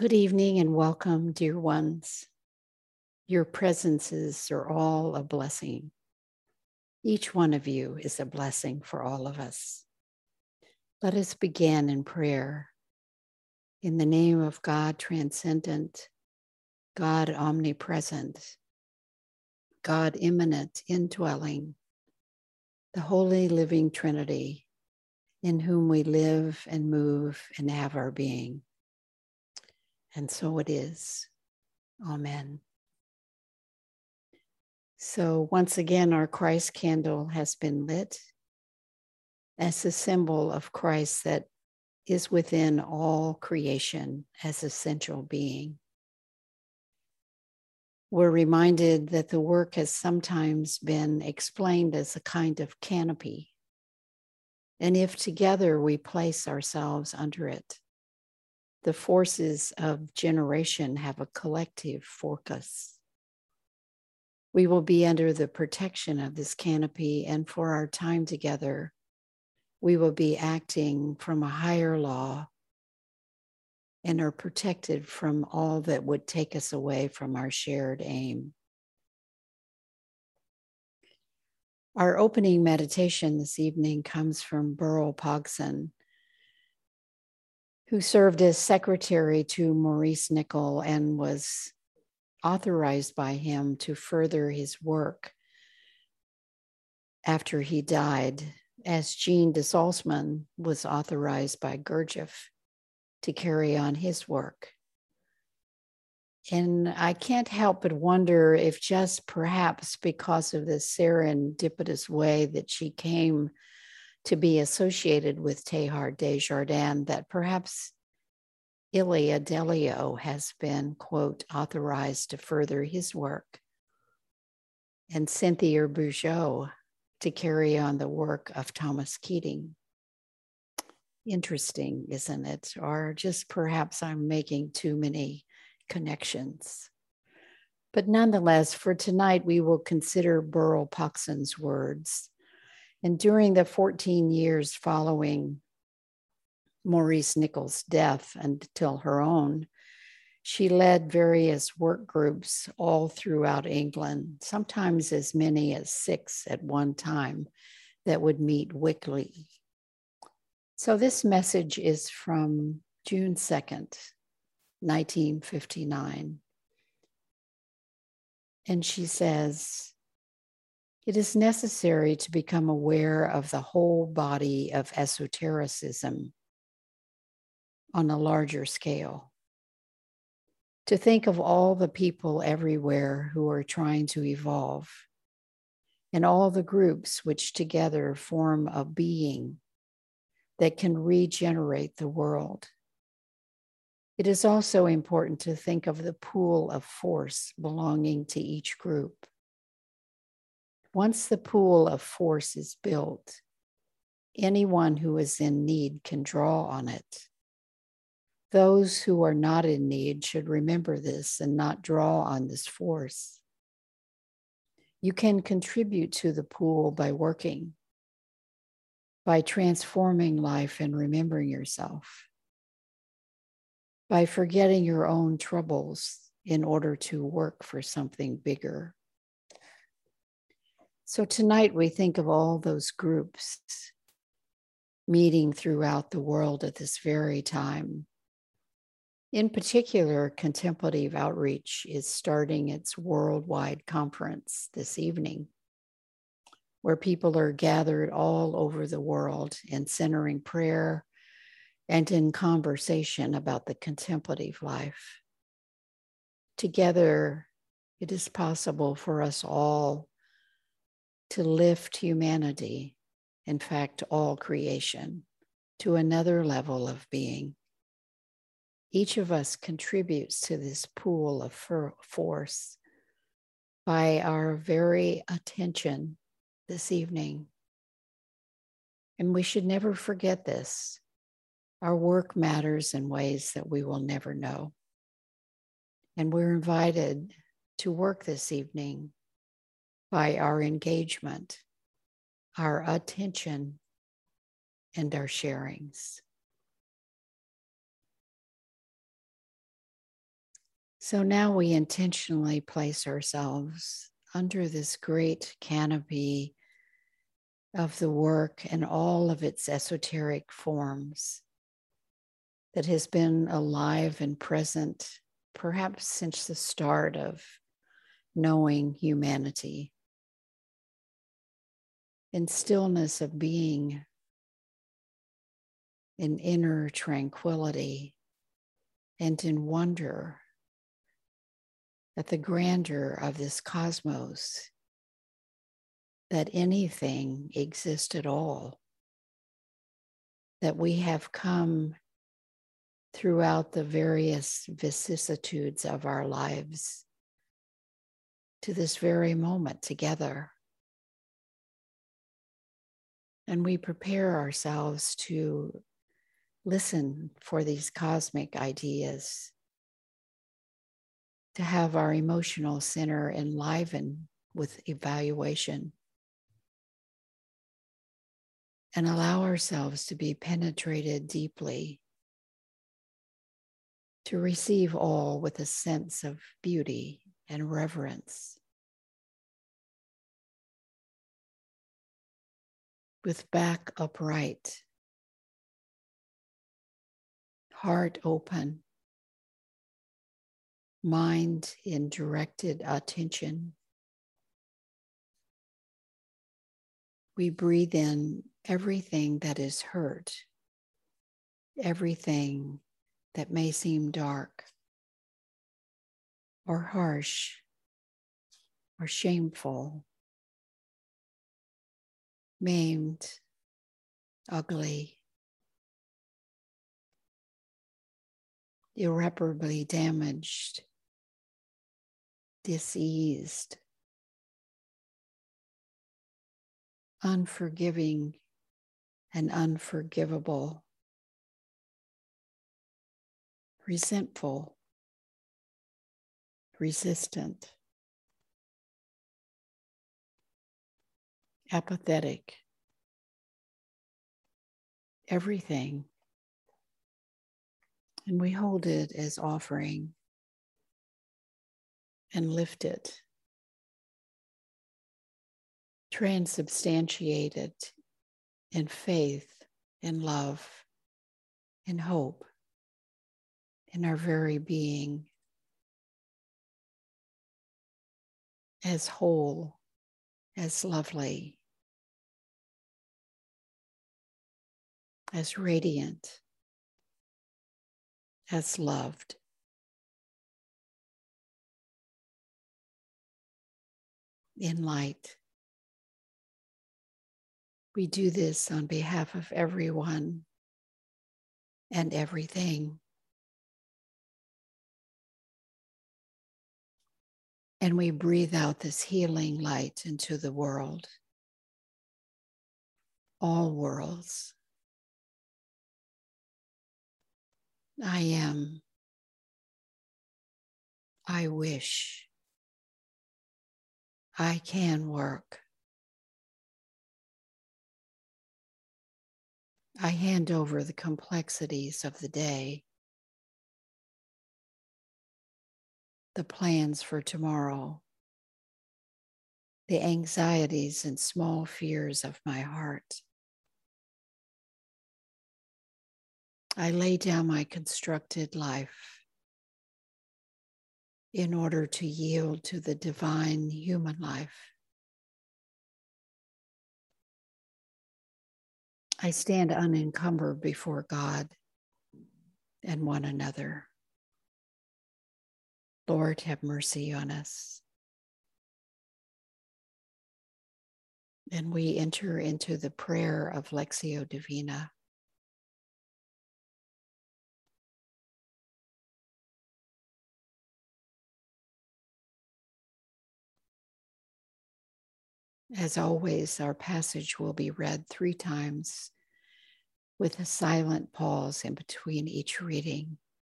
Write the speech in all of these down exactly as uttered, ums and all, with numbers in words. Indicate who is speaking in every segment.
Speaker 1: Good evening and welcome, dear ones. Your presences are all a blessing. Each one of you is a blessing for all of us. Let us begin in prayer. In the name of God transcendent, God omnipresent, God immanent, indwelling, the holy living Trinity, in whom we live and move and have our being. And so it is. Amen. So once again, our Christ candle has been lit as a symbol of Christ that is within all creation as essential being. We're reminded that the work has sometimes been explained as a kind of canopy. And if together we place ourselves under it, the forces of generation have a collective focus. We will be under the protection of this canopy, and for our time together, we will be acting from a higher law and are protected from all that would take us away from our shared aim. Our opening meditation this evening comes from Burl Pogson, who served as secretary to Maurice Nicoll and was authorized by him to further his work after he died, as Jean de Salzmann was authorized by Gurdjieff to carry on his work. And I can't help but wonder if just perhaps because of the serendipitous way that she came to be associated with Teilhard de Chardin, that perhaps Ilia Delio has been, quote, authorized to further his work, and Cynthia Bourgeault to carry on the work of Thomas Keating. Interesting, isn't it? Or just perhaps I'm making too many connections. But nonetheless, for tonight, we will consider Burl Pogson's words. And during the fourteen years following Maurice Nicoll's death until her own, she led various work groups all throughout England, sometimes as many as six at one time, that would meet weekly. So this message is from June second, nineteen fifty-nine. And she says, "It is necessary to become aware of the whole body of esotericism on a larger scale. To think of all the people everywhere who are trying to evolve, and all the groups which together form a being that can regenerate the world. It is also important to think of the pool of force belonging to each group. Once the pool of force is built, anyone who is in need can draw on it. Those who are not in need should remember this and not draw on this force. You can contribute to the pool by working, by transforming life and remembering yourself, by forgetting your own troubles in order to work for something bigger." So tonight we think of all those groups meeting throughout the world at this very time. In particular, Contemplative Outreach is starting its worldwide conference this evening, where people are gathered all over the world in centering prayer and in conversation about the contemplative life. Together, it is possible for us all to lift humanity, in fact, all creation, to another level of being. Each of us contributes to this pool of force by our very attention this evening. And we should never forget this. Our work matters in ways that we will never know. And we're invited to work this evening by our engagement, our attention, and our sharings. So now we intentionally place ourselves under this great canopy of the work and all of its esoteric forms that has been alive and present, perhaps since the start of knowing humanity. In stillness of being, in inner tranquility, and in wonder at the grandeur of this cosmos, that anything exists at all, that we have come throughout the various vicissitudes of our lives to this very moment together. And we prepare ourselves to listen for these cosmic ideas, to have our emotional center enlivened with evaluation, and allow ourselves to be penetrated deeply, to receive all with a sense of beauty and reverence, with back upright, heart open, mind in directed attention. We breathe in everything that is hurt, everything that may seem dark or harsh or shameful, maimed, ugly, irreparably damaged, diseased, unforgiving and unforgivable, resentful, resistant, apathetic, everything. And we hold it as offering and lift it, transubstantiate it in faith, in love, in hope, in our very being, as whole, as lovely, as radiant, as loved. In light. We do this on behalf of everyone and everything. And we breathe out this healing light into the world, all worlds. I am. I wish. I can work. I hand over the complexities of the day, the plans for tomorrow, the anxieties and small fears of my heart. I lay down my constructed life in order to yield to the divine human life. I stand unencumbered before God and one another. Lord, have mercy on us. And we enter into the prayer of Lectio Divina. As always, our passage will be read three times with a silent pause in between each reading.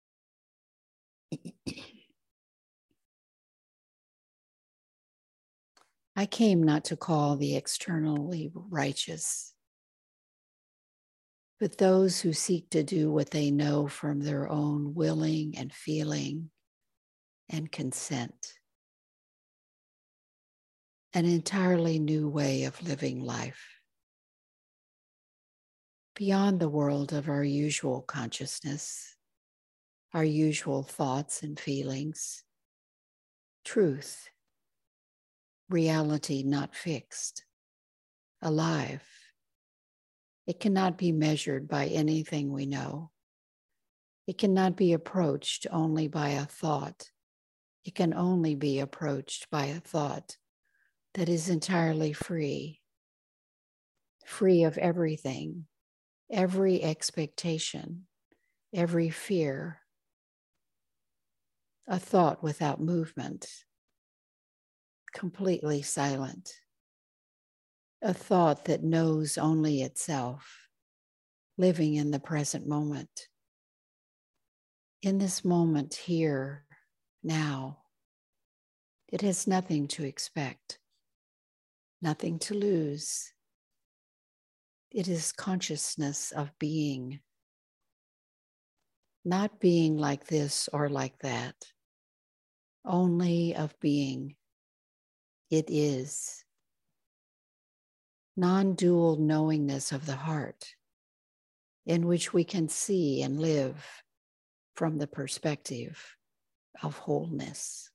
Speaker 1: I came not to call the externally righteous, but those who seek to do what they know from their own willing and feeling and consent. An entirely new way of living life, beyond the world of our usual consciousness, our usual thoughts and feelings. Truth, reality not fixed, alive. It cannot be measured by anything we know. It cannot be approached only by a thought. It can only be approached by a thought that is entirely free, free of everything, every expectation, every fear, a thought without movement, completely silent, a thought that knows only itself, living in the present moment. In this moment, here, now, it has nothing to expect, nothing to lose. It is consciousness of being, not being like this or like that, only of being. It is non-dual knowingness of the heart, in which we can see and live from the perspective of wholeness.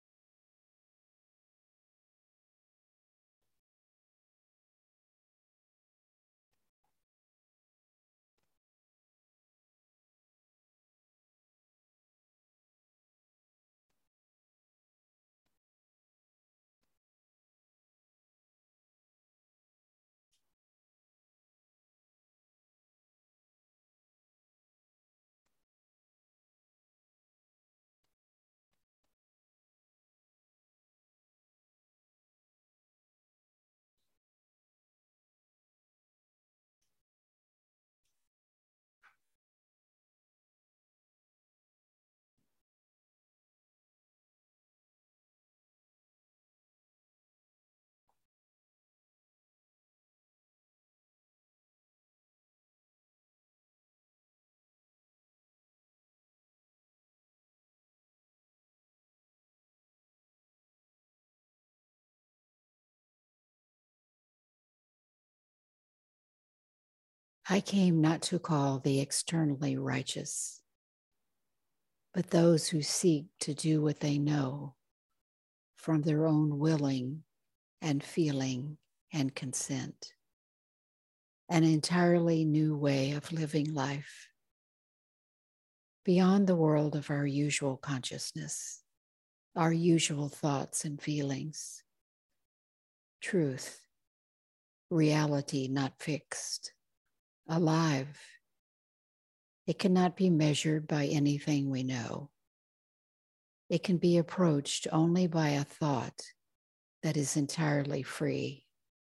Speaker 1: I came not to call the externally righteous, but those who seek to do what they know from their own willing and feeling and consent. An entirely new way of living life, beyond the world of our usual consciousness, our usual thoughts and feelings. Truth, reality not fixed, alive. It cannot be measured by anything we know. It can be approached only by a thought that is entirely free,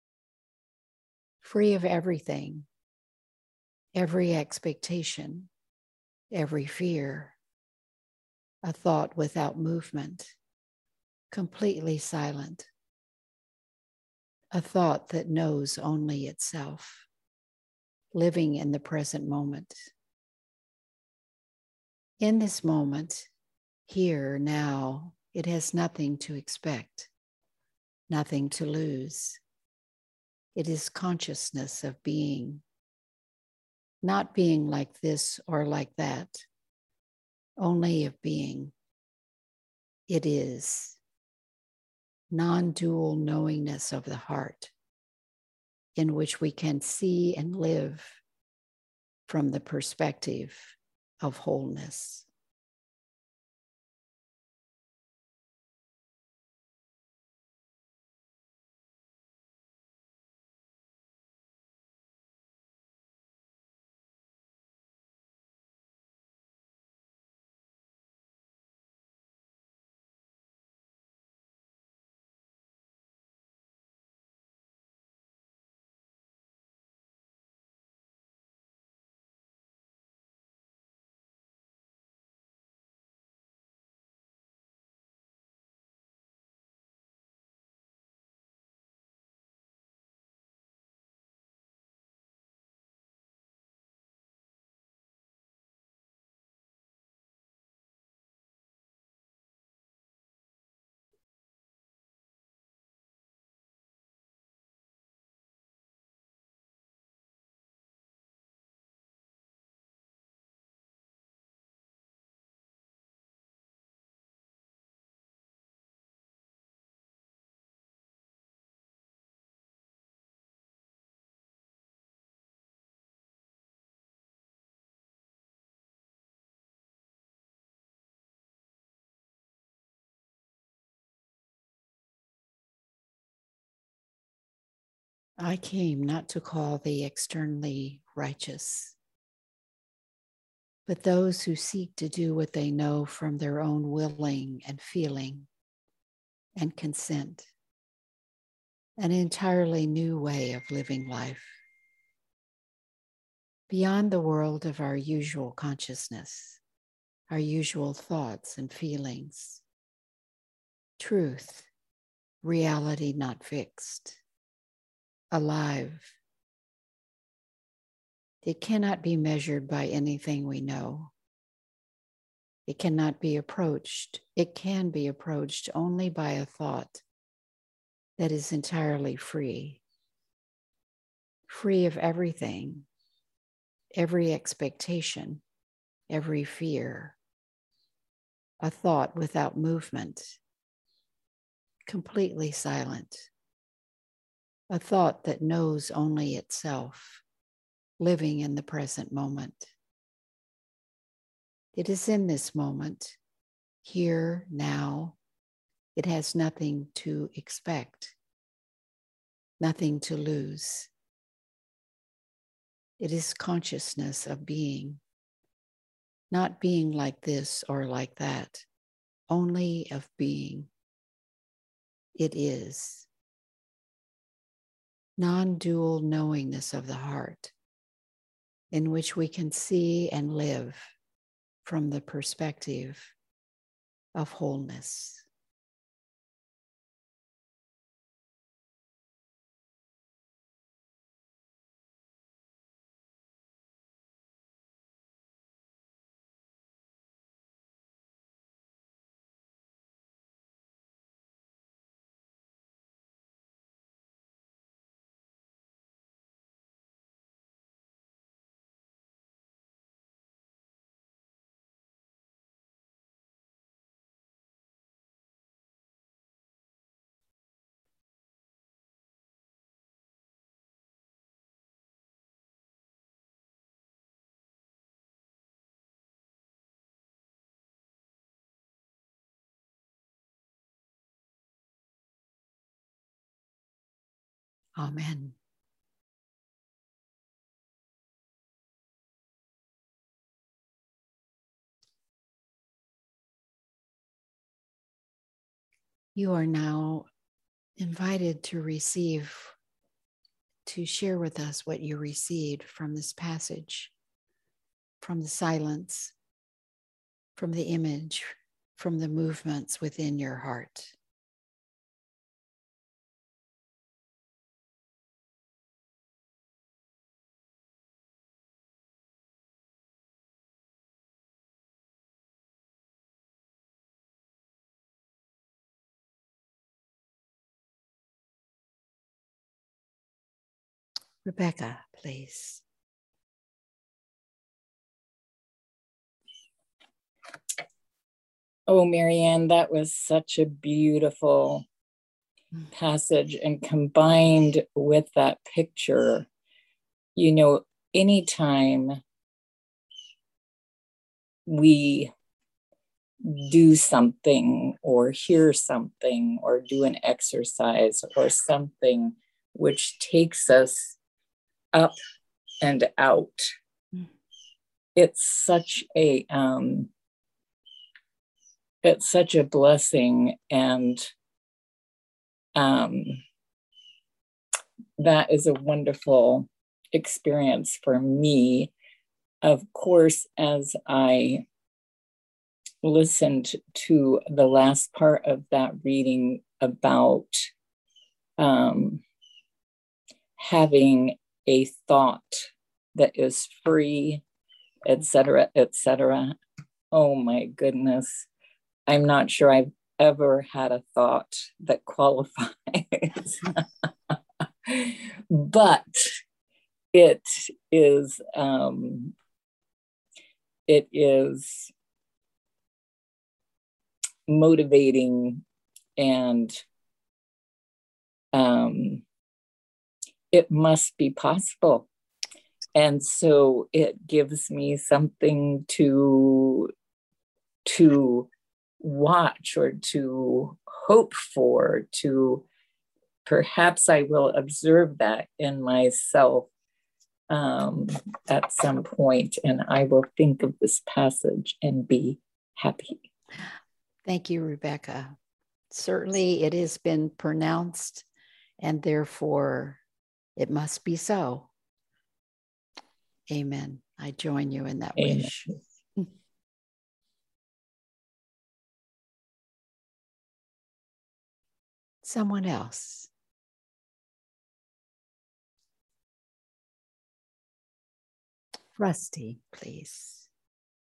Speaker 1: free of everything, every expectation, every fear, a thought without movement, completely silent, a thought that knows only itself, living in the present moment. In this moment, here, now, it has nothing to expect, nothing to lose. It is consciousness of being, not being like this or like that, only of being. It is non-dual knowingness of the heart, in which we can see and live from the perspective of wholeness. I came not to call the externally righteous, but those who seek to do what they know from their own willing and feeling and consent, an entirely new way of living life, beyond the world of our usual consciousness, our usual thoughts and feelings. Truth, reality not fixed, alive. It cannot be measured by anything we know. It cannot be approached. It can be approached only by a thought that is entirely free, free of everything, every expectation, every fear, a thought without movement, completely silent, a thought that knows only itself, living in the present moment. It is in this moment, here, now. It has nothing to expect, nothing to lose. It is consciousness of being, not being like this or like that, only of being. It is non-dual knowingness of the heart, in which we can see and live from the perspective of wholeness. Amen. You are now invited to receive, to share with us what you received from this passage, from the silence, from the image, from the movements within your heart. Rebecca, please.
Speaker 2: Oh, Marianne, that was such a beautiful passage, and combined with that picture, you know, anytime we do something or hear something or do an exercise or something which takes us up and out, it's such a um, it's such a blessing, and um, that is a wonderful experience for me. Of course, as I listened to the last part of that reading about um, having a thought that is free, et cetera, et cetera. Oh my goodness. I'm not sure I've ever had a thought that qualifies. But it is, um, it is motivating, and um, it must be possible. And so it gives me something to, to watch or to hope for, to perhaps I will observe that in myself um, at some point, and I will think of this passage and be happy.
Speaker 1: Thank you, Rebecca. Certainly it has been pronounced, and therefore it must be so. Amen. I join you in that
Speaker 2: Amen.
Speaker 1: wish. Someone else. Rusty, please.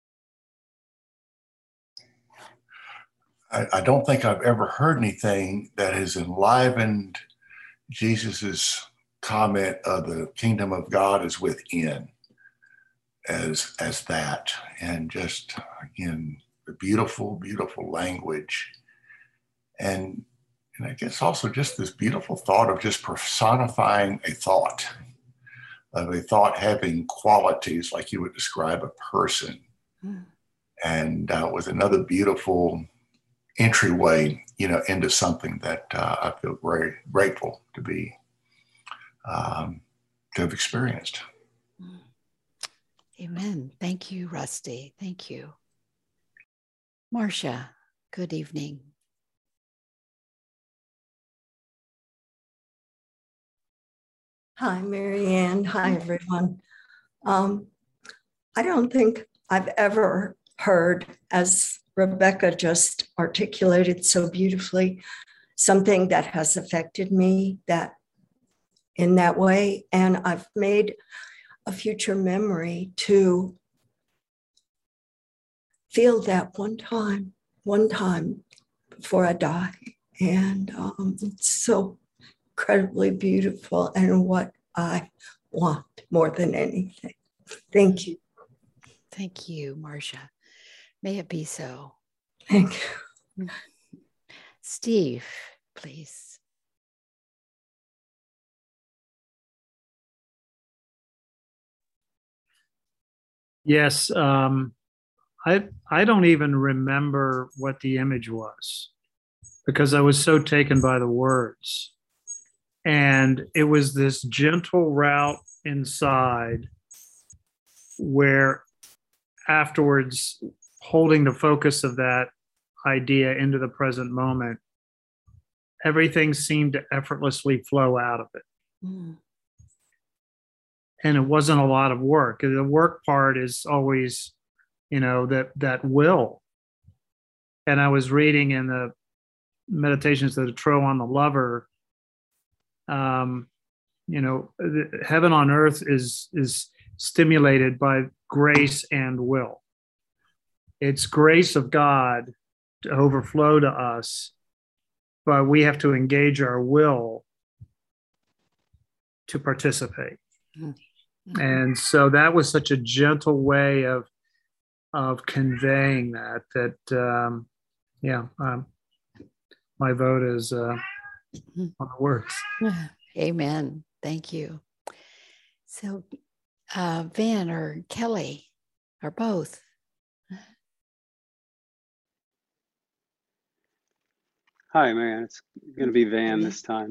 Speaker 3: I, I don't think I've ever heard anything that has enlivened Jesus's comment of the kingdom of God is within as as that, and just again the beautiful, beautiful language, and and I guess also just this beautiful thought of just personifying a thought, of a thought having qualities like you would describe a person, mm. and uh, with another beautiful entryway, you know, into something that uh, I feel very grateful to be, um, to have experienced.
Speaker 1: Amen. Thank you, Rusty. Thank you. Marcia, good evening.
Speaker 4: Hi, Marianne. Hi, everyone. Um, I don't think I've ever heard, as Rebecca just articulated so beautifully, something that has affected me that in that way. And I've made a future memory to feel that one time, one time before I die. And um, it's so incredibly beautiful and what I want more than anything. Thank you.
Speaker 1: Thank you, Marcia. May it be so.
Speaker 4: Thank you.
Speaker 1: Steve, please.
Speaker 5: Yes, um, I I don't even remember what the image was because I was so taken by the words. And it was this gentle route inside where afterwards, holding the focus of that idea into the present moment, everything seemed to effortlessly flow out of it. Mm. And it wasn't a lot of work. The work part is always, you know, that that will. And I was reading in the Meditations of the Tro on the Lover, um, you know, the, heaven on earth is is stimulated by grace and will. It's grace of God to overflow to us, but we have to engage our will to participate. Mm-hmm. And so that was such a gentle way of of conveying that, that, um, yeah, um, my vote is uh, on the words.
Speaker 1: Amen. Thank you. So uh, Van or Kelly or both?
Speaker 6: Hi, Marianne. It's going to be Van this time.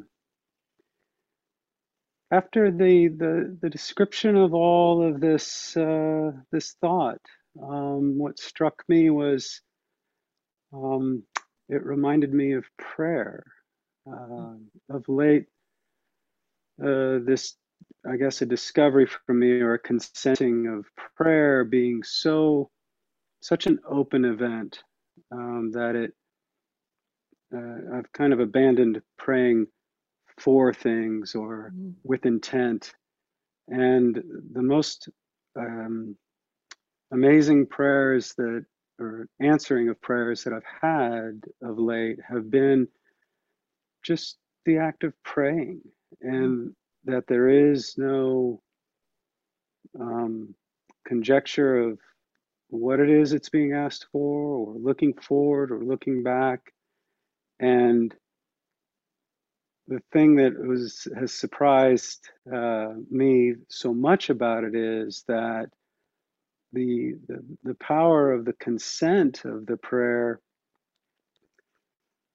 Speaker 6: After the, the, the description of all of this, uh, this thought, um, what struck me was um, it reminded me of prayer. Uh, of late, uh, this, I guess, a discovery for me or a consenting of prayer being so, such an open event um, that it, uh, I've kind of abandoned praying for things or mm. with intent. And the most um, amazing prayers that, or answering of prayers that I've had of late have been just the act of praying, and mm. that there is no um, conjecture of what it is it's being asked for, or looking forward or looking back. And the thing that was has surprised uh, me so much about it is that the, the the power of the consent of the prayer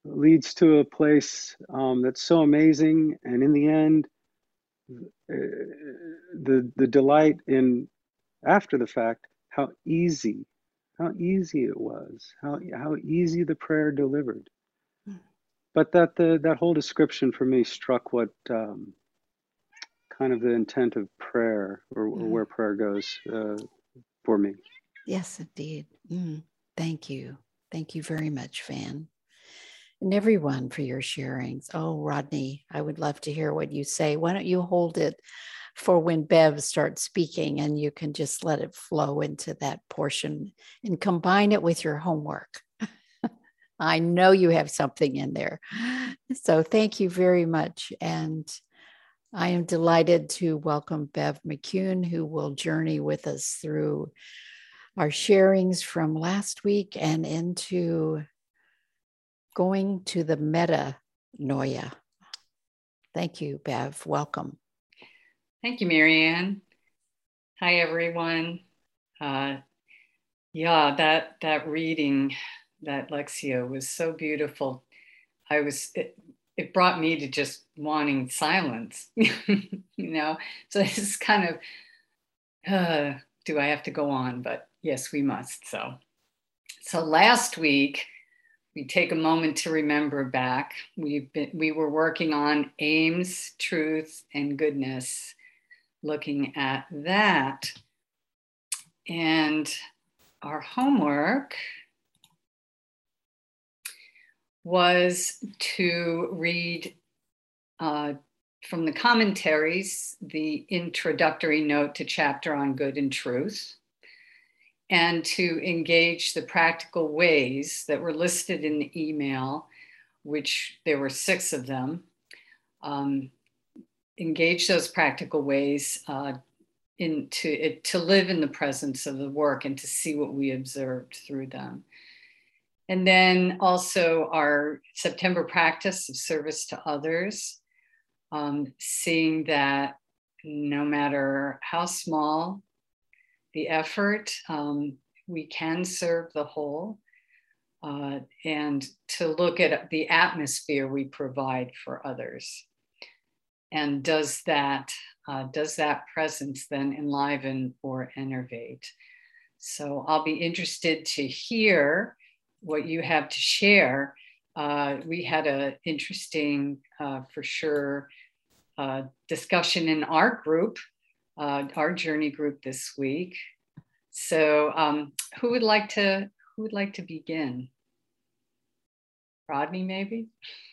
Speaker 6: leads to a place um, that's so amazing. And in the end, uh, the the delight in after the fact, how easy, how easy it was, how how easy the prayer delivered. But that the that whole description for me struck what um, kind of the intent of prayer, or, or where prayer goes uh, for me.
Speaker 1: Yes, indeed. Mm, thank you. Thank you very much, Van. And everyone for your sharings. Oh, Rodney, I would love to hear what you say. Why don't you hold it for when Bev starts speaking and you can just let it flow into that portion and combine it with your homework. I know you have something in there. So thank you very much. And I am delighted to welcome Bev McCune, who will journey with us through our sharings from last week and into going to the metanoia. Thank you, Bev. Welcome.
Speaker 7: Thank you, Marianne. Hi, everyone. Uh, yeah, that that reading, that Lectio was so beautiful. I was, it, it brought me to just wanting silence, you know? So this is kind of, uh, do I have to go on? But yes, we must. So, so last week, we take a moment to remember back. We've been, we were working on aims, truth, and goodness, looking at that. And our homework was to read uh, from the commentaries, the introductory note to chapter on good and truth, and to engage the practical ways that were listed in the email, which there were six of them. Um, engage those practical ways uh, into it, to live in the presence of the work and to see what we observed through them. And then also our September practice of service to others, um, seeing that no matter how small the effort, um, we can serve the whole, uh, and to look at the atmosphere we provide for others. And does that, uh, does that presence then enliven or enervate? So I'll be interested to hear what you have to share. Uh, we had an interesting, uh, for sure, uh, discussion in our group, uh, our journey group this week. So um, who would like to, who would like to begin? Rodney, maybe?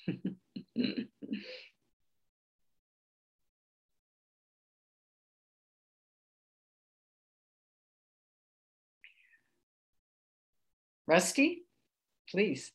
Speaker 7: Rusty, please.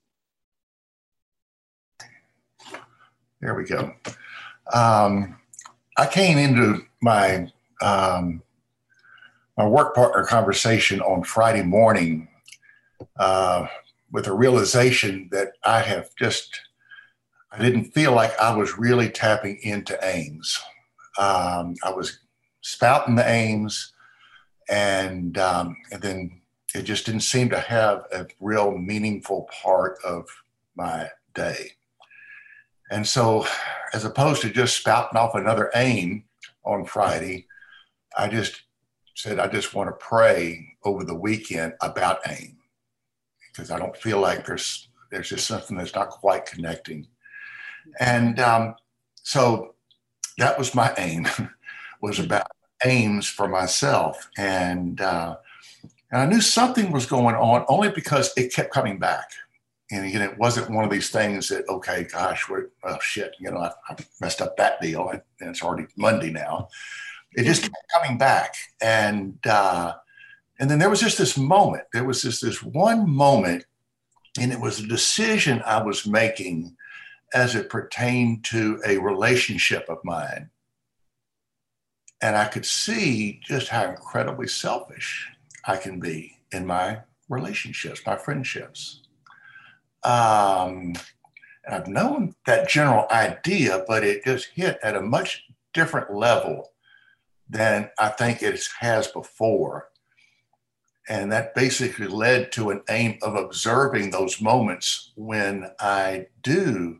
Speaker 3: There we go. Um, I came into my um, my work partner conversation on Friday morning uh, with a realization that I have just, I didn't feel like I was really tapping into aims. Um, I was spouting the aims, and um, and then it just didn't seem to have a real meaningful part of my day. And so, as opposed to just spouting off another aim on Friday, I just said, I just want to pray over the weekend about aim, because I don't feel like there's there's just something that's not quite connecting. And um, so that was my aim, was about aims for myself. And, uh, and I knew something was going on only because it kept coming back. And again, it wasn't one of these things that, okay, gosh, we're, oh shit, you know, I, I messed up that deal, and it's already Monday now. It just kept coming back. And uh, and then there was just this moment. There was just this one moment, and it was a decision I was making as it pertained to a relationship of mine. And I could see just how incredibly selfish I can be in my relationships, my friendships. Um, and I've known that general idea, but it just hit at a much different level than I think it has before. And that basically led to an aim of observing those moments when I do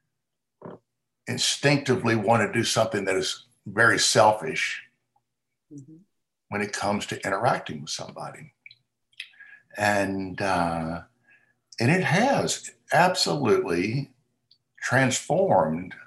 Speaker 3: instinctively want to do something that is very selfish mm-hmm. when it comes to interacting with somebody. And, uh, and it has absolutely transformed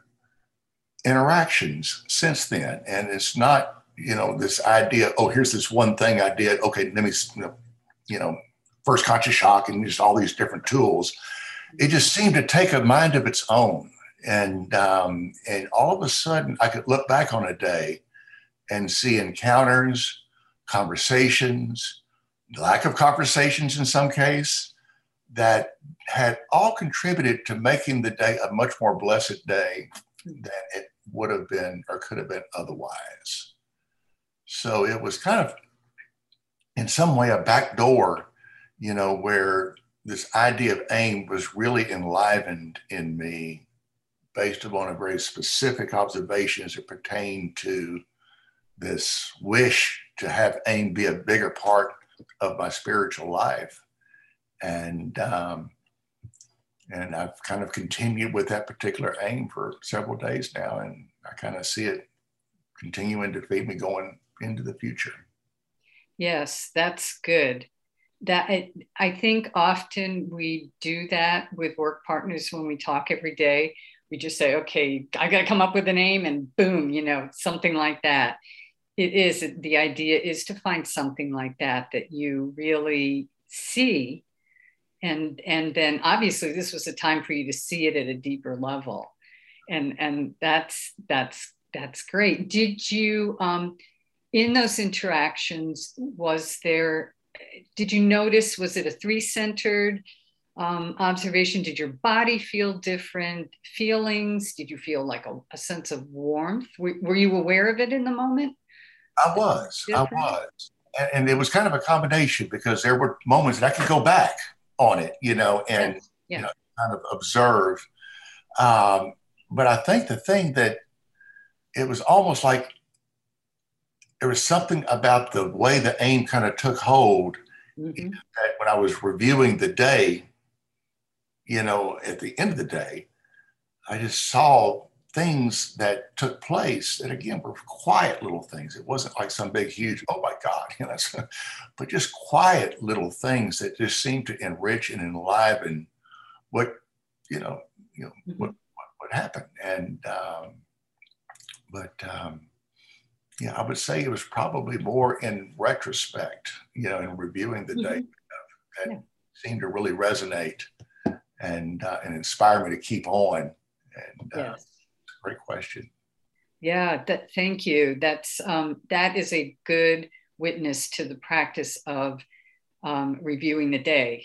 Speaker 3: interactions since then. And it's not, you know, this idea, oh, here's this one thing I did. Okay, let me, you know, first conscious shock and just all these different tools. It just seemed to take a mind of its own. And, um, and all of a sudden I could look back on a day and see encounters, conversations, lack of conversations in some case, that had all contributed to making the day a much more blessed day than it would have been or could have been otherwise. So it was kind of, in some way, a back door, you know, where this idea of aim was really enlivened in me based upon a very specific observation as it pertained to this wish to have aim be a bigger part of my spiritual life. And, um, and I've kind of continued with that particular aim for several days now. And I kind of see it continuing to feed me going into the future.
Speaker 7: Yes, that's good. That I, I think often we do that with work partners when we talk every day. We just say, okay, I got to come up with a name and boom, you know, something like that. It is, the idea is to find something like that that you really see. And, and then obviously this was a time for you to see it at a deeper level. And, and that's, that's, that's great. Did you, um, in those interactions, was there, did you notice, was it a three-centered um, observation? Did your body feel different feelings? Did you feel like a, a sense of warmth? Were, were you aware of it in the moment?
Speaker 3: I was, I was. And, and it was kind of a combination because there were moments that I could go back on it, you know, and
Speaker 7: yes. Yeah.
Speaker 3: you know, kind of observe. Um, but I think the thing that it was almost like there was something about the way the aim kind of took hold mm-hmm. that when I was reviewing the day, you know, at the end of the day, I just saw things that took place that, again, were quiet little things. It wasn't like some big, huge, oh my God, you know, but just quiet little things that just seemed to enrich and enliven what, you know, you know, mm-hmm. what, what, what happened. And, um, but, um, yeah, I would say it was probably more in retrospect, you know, in reviewing the day mm-hmm. that yeah. seemed to really resonate and uh, and inspire me to keep on. And uh,
Speaker 7: yes.
Speaker 3: great question.
Speaker 7: Yeah, that, thank you. That's um, that is a good witness to the practice of um, reviewing the day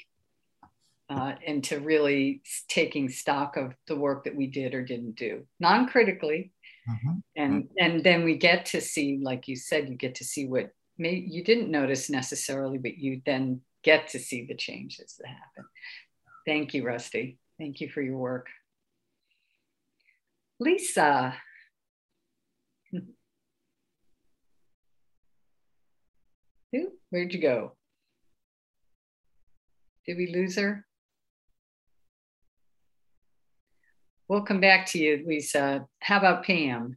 Speaker 7: uh, and to really taking stock of the work that we did or didn't do, non-critically. Mm-hmm. And and then we get to see, like you said, you get to see what may, you didn't notice necessarily, but you then get to see the changes that happen. Thank you, Rusty. Thank you for your work. Lisa. Who? Where'd you go? Did we lose her? We'll come back to you, Lisa. How about Pam?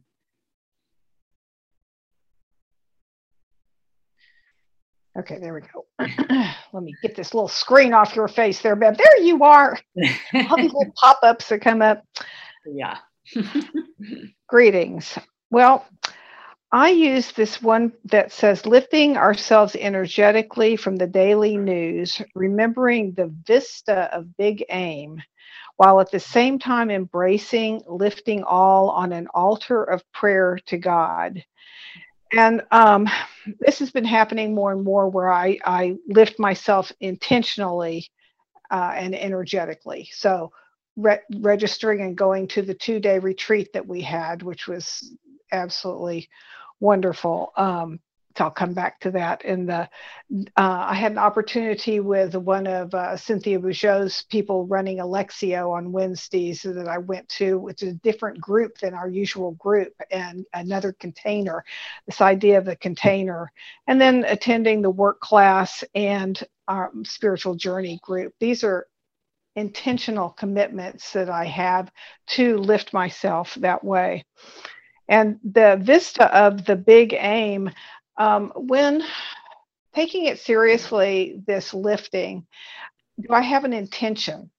Speaker 8: Okay, there we go. Let me get this little screen off your face there, Bev. There you are. All these little pop-ups that come up.
Speaker 7: Yeah.
Speaker 8: Greetings. Well, I use this one that says lifting ourselves energetically from the daily news, remembering the vista of big aim, while at the same time embracing lifting all on an altar of prayer to God. And um, this has been happening more and more where I, I lift myself intentionally uh, and energetically. So re- registering and going to the two-day retreat that we had, which was absolutely wonderful. Um, I'll come back to that. In the, uh, I had an opportunity with one of uh, Cynthia Bougeaux's people running Alexio on Wednesdays that I went to, which is a different group than our usual group, and another container, this idea of the container, and then attending the work class and our spiritual journey group. These are intentional commitments that I have to lift myself that way. And the vista of the big aim, um, when taking it seriously, this lifting, do I have an intention?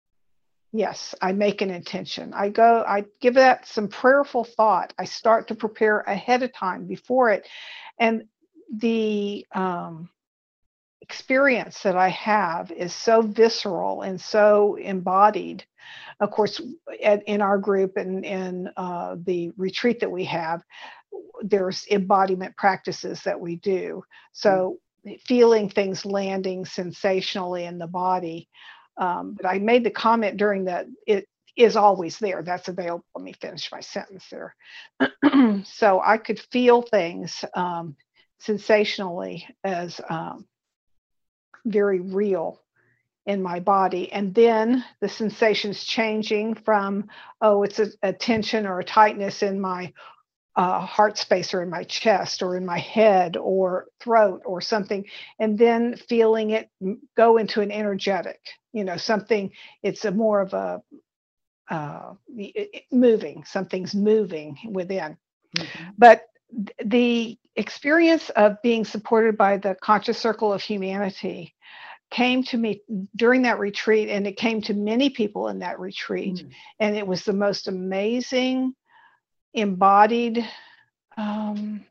Speaker 8: Yes, I make an intention. I go, I give that some prayerful thought. I start to prepare ahead of time before it. And the um, experience that I have is so visceral and so embodied. Of course, at, in our group and in uh, the retreat that we have, there's embodiment practices that we do. So feeling things landing sensationally in the body. Um, but I made the comment during that it is always there. That's available. Let me finish my sentence there. So I could feel things um, sensationally as um, very real in my body. And then the sensations changing from, oh, it's a, a tension or a tightness in my uh, heart space or in my chest or in my head or throat or something. And then feeling it go into an energetic, you know, something, it's a more of a uh, it, moving, something's moving within. Mm-hmm. But the experience of being supported by the Conscious Circle of Humanity came to me during that retreat, and it came to many people in that retreat. Mm. And it was the most amazing, embodied, um,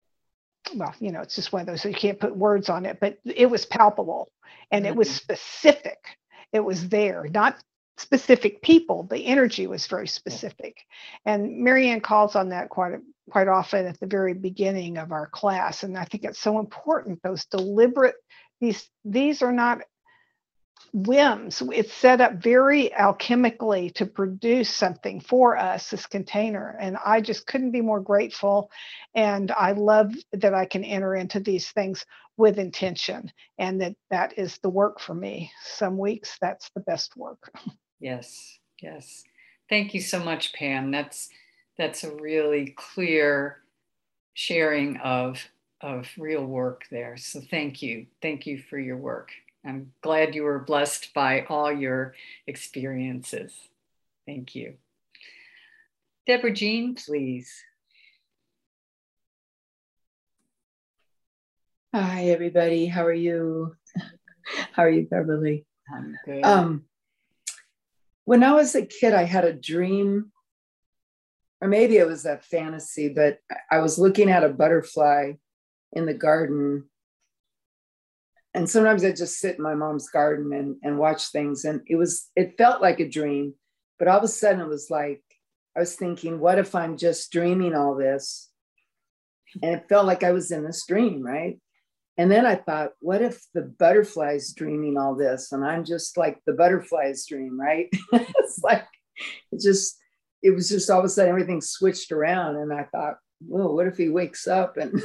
Speaker 8: well, you know, it's just one of those, so you can't put words on it, but it was palpable and mm-hmm. it was specific. It was there, not specific people. The energy was very specific. And Marianne calls on that quite a, quite often at the very beginning of our class. And I think it's so important, those deliberate, these, these are not whims. It's set up very alchemically to produce something for us, this container. And I just couldn't be more grateful. And I love that I can enter into these things with intention, and that that is the work for me. Some weeks, that's the best work.
Speaker 7: Yes, yes. Thank you so much, Pam. That's that's a really clear sharing of, of real work there. So thank you. Thank you for your work. I'm glad you were blessed by all your experiences. Thank you. Deborah Jean, please.
Speaker 9: Hi, everybody. How are you? How are you, Beverly?
Speaker 7: I'm good.
Speaker 9: Um, when I was a kid, I had a dream, or maybe it was a fantasy, but I was looking at a butterfly in the garden. And sometimes I just sit in my mom's garden and, and watch things. And it was, it felt like a dream, but all of a sudden it was like, I was thinking, what if I'm just dreaming all this? And it felt like I was in this dream, right? And then I thought, what if the butterfly's dreaming all this? And I'm just like the butterfly's dream, right? It's like, it just, it was just all of a sudden everything switched around. And I thought, whoa, what if he wakes up? And,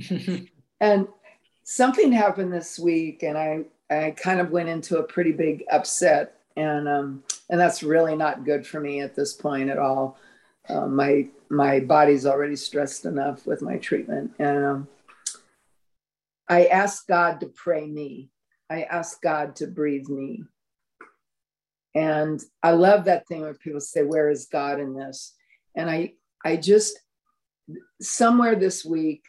Speaker 9: and something happened this week, and I, I kind of went into a pretty big upset. And, um, and that's really not good for me at this point at all. Um, my, my body's already stressed enough with my treatment. And, um, I asked God to pray me. I asked God to breathe me. And I love that thing where people say, where is God in this? And I, I just, somewhere this week,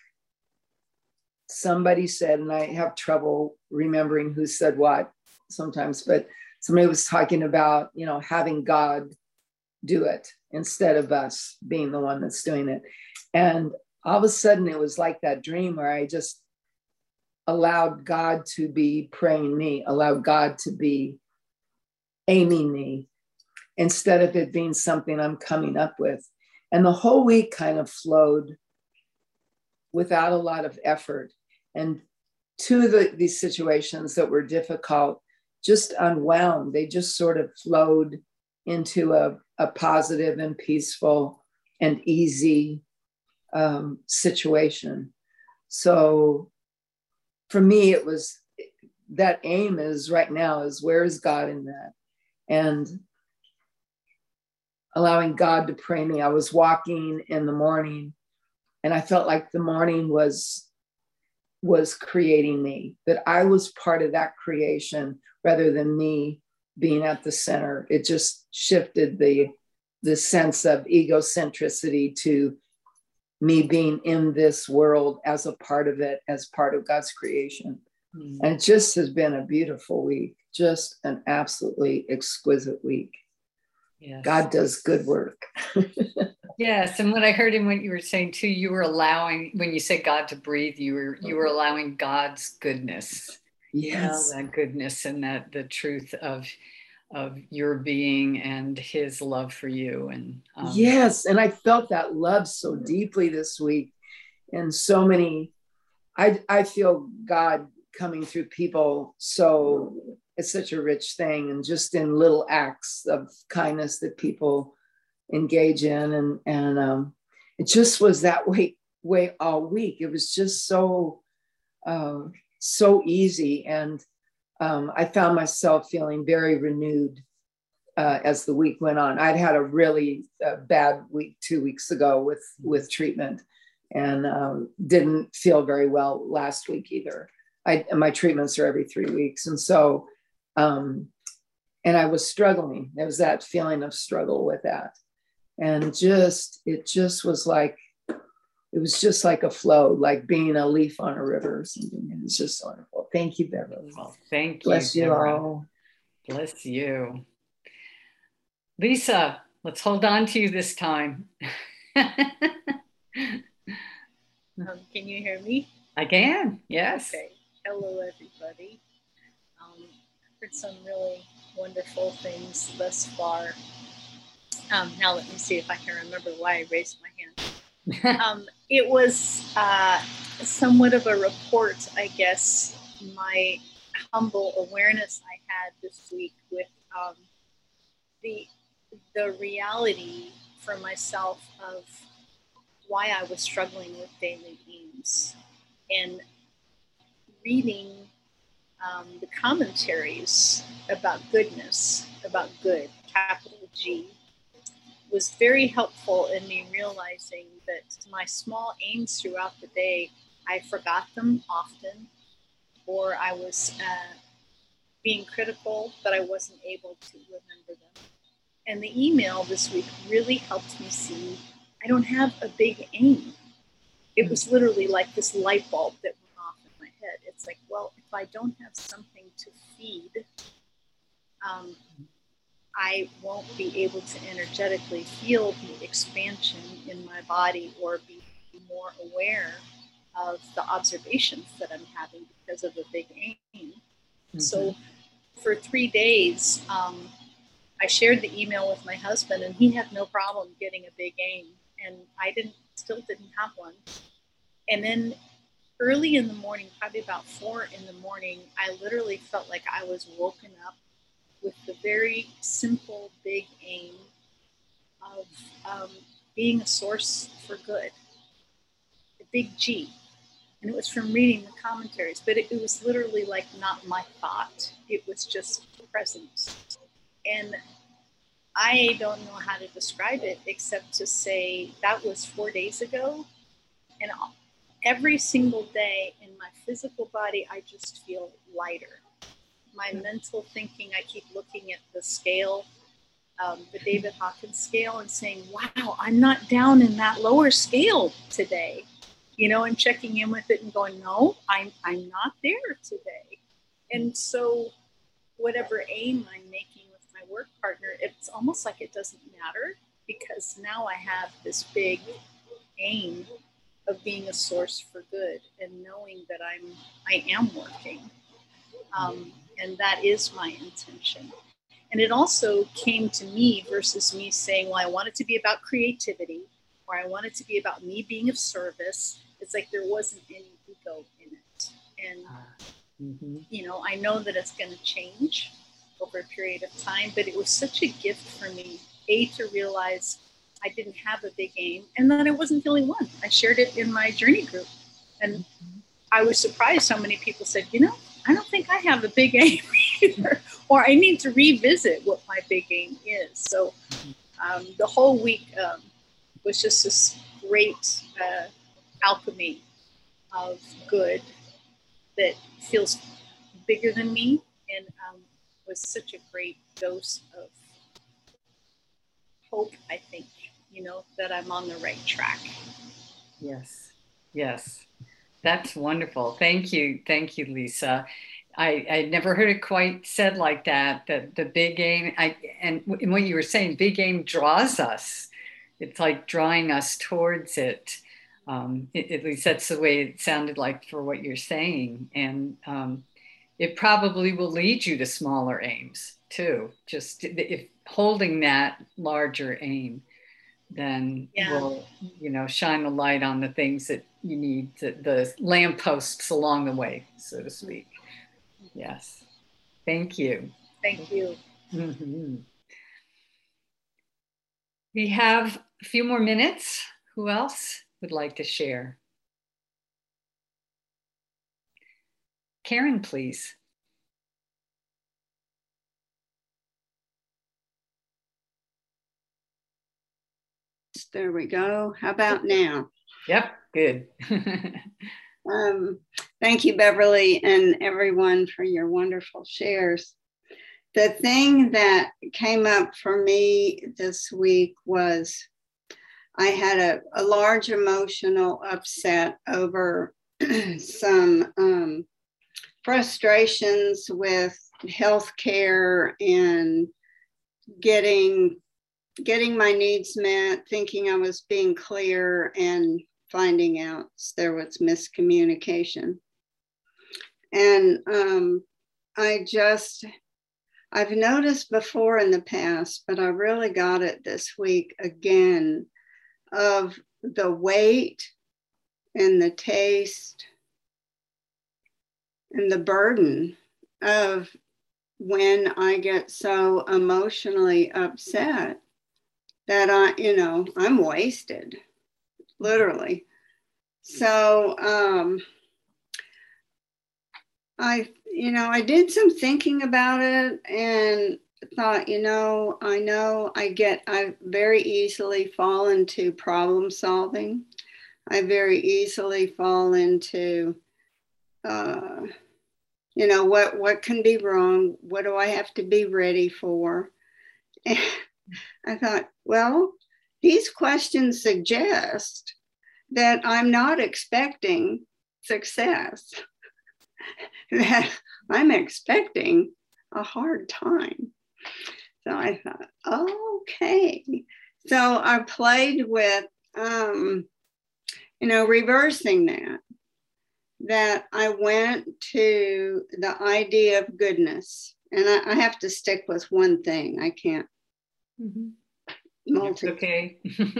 Speaker 9: somebody said, and I have trouble remembering who said what sometimes, but somebody was talking about, you know, having God do it instead of us being the one that's doing it. And all of a sudden it was like that dream where I just allowed God to be praying me, allowed God to be aiming me, instead of it being something I'm coming up with. And the whole week kind of flowed without a lot of effort. And two of the, these situations that were difficult just unwound. They just sort of flowed into a, a positive and peaceful and easy um, situation. So for me, it was that aim is right now is where is God in that? And allowing God to pray me. I was walking in the morning and I felt like the morning was was creating me, that I was part of that creation rather than me being at the center. It just shifted the, the sense of egocentricity to me being in this world as a part of it, as part of God's creation. Mm. And it just has been a beautiful week, just an absolutely exquisite week. Yes. God does good work.
Speaker 7: Yes, and what I heard in what you were saying too, you were allowing, when you say God to breathe, you were you were allowing God's goodness.
Speaker 9: Yes,
Speaker 7: you know, that goodness and that the truth of of your being and His love for you. And
Speaker 9: um, yes, and I felt that love so deeply this week, and so many. I I feel God coming through people, so it's such a rich thing, and just in little acts of kindness that people engage in, and and um, it just was that way way all week. It was just so uh, so easy, and um, I found myself feeling very renewed uh, as the week went on. I'd had a really uh, bad week two weeks ago with with treatment, and um, didn't feel very well last week either. I my treatments are every three weeks, and so um, and I was struggling. There was that feeling of struggle with that. And just, it just was like, it was just like a flow, like being a leaf on a river or something. It was just wonderful. Thank you, Beverly.
Speaker 7: Well, thank
Speaker 9: Bless
Speaker 7: you.
Speaker 9: Bless you
Speaker 7: Deborah.
Speaker 9: all.
Speaker 7: Bless you. Lisa, let's hold on to you this time.
Speaker 10: um, can you hear me?
Speaker 7: I can, yes.
Speaker 10: Okay. Hello, everybody. Um, I've heard some really wonderful things thus far. Um, now let me see if I can remember why I raised my hand. um, it was uh, somewhat of a report, I guess, my humble awareness I had this week with um, the the reality for myself of why I was struggling with daily aims, and reading um, the commentaries about goodness, about good, capital G, was very helpful in me realizing that my small aims throughout the day, I forgot them often, or I was uh, being critical, but I wasn't able to remember them. And the email this week really helped me see I don't have a big aim. It was literally like this light bulb that went off in my head. It's like, well, if I don't have something to feed, um, I won't be able to energetically feel the expansion in my body or be more aware of the observations that I'm having because of a big aim. Mm-hmm. So for three days, um, I shared the email with my husband, and he had no problem getting a big aim, and I didn't, still didn't have one. And then early in the morning, probably about four in the morning, I literally felt like I was woken up with the very simple, big aim of um, being a source for good, a big G. And it was from reading the commentaries, but it, it was literally like not my thought. It was just present. And I don't know how to describe it except to say that was four days ago. And every single day in my physical body, I just feel lighter. My mental thinking, I keep looking at the scale, um, the David Hawkins scale, and saying, wow, I'm not down in that lower scale today, you know, and checking in with it and going, no, I'm, I'm not there today. And so whatever aim I'm making with my work partner, it's almost like it doesn't matter, because now I have this big aim of being a source for good and knowing that I'm, I am working. Um, and that is my intention. And it also came to me versus me saying, well, I want it to be about creativity, or I want it to be about me being of service. It's like there wasn't any ego in it. And, mm-hmm. you know, I know that it's going to change over a period of time, but it was such a gift for me, A, to realize I didn't have a big aim, and that I wasn't the only one. I shared it in my journey group. And I was surprised how many people said, you know, I don't think I have a big aim either, or I need to revisit what my big aim is. So um, the whole week um, was just this great uh, alchemy of good that feels bigger than me, and um, was such a great dose of hope, I think, you know, that I'm on the right track.
Speaker 7: Yes, yes. That's wonderful. Thank you. Thank you, Lisa. I, I never heard it quite said like that, that the big aim, I, and what you were saying, big aim draws us. It's like drawing us towards it. Um, it. At least that's the way it sounded like for what you're saying. And um, it probably will lead you to smaller aims too. Just if holding that larger aim, then yeah. will, you know, shine a light on the things that you need, to, the lampposts along the way, so to speak. Yes. Thank you.
Speaker 10: Thank you.
Speaker 7: Mm-hmm. We have a few more minutes. Who else would like to share? Karen, please.
Speaker 11: There we go. How about now?
Speaker 7: Yep, good.
Speaker 11: um, thank you, Beverly, and everyone for your wonderful shares. The thing that came up for me this week was I had a, a large emotional upset over some um, frustrations with healthcare and getting getting my needs met, thinking I was being clear, and finding out there was miscommunication. And um, I just, I've noticed before in the past, but I really got it this week again, of the weight and the taste and the burden of when I get so emotionally upset that I, you know, I'm wasted, literally. So um, I, you know, I did some thinking about it and thought, you know, I know I get, I very easily fall into problem solving. I very easily fall into, uh, you know, what, what can be wrong? What do I have to be ready for? And I thought, well, these questions suggest that I'm not expecting success, that I'm expecting a hard time. So I thought, okay. So I played with, um, you know, reversing that, that I went to the idea of goodness. And I, I have to stick with one thing. I can't. Mm-hmm. Multi-
Speaker 7: okay.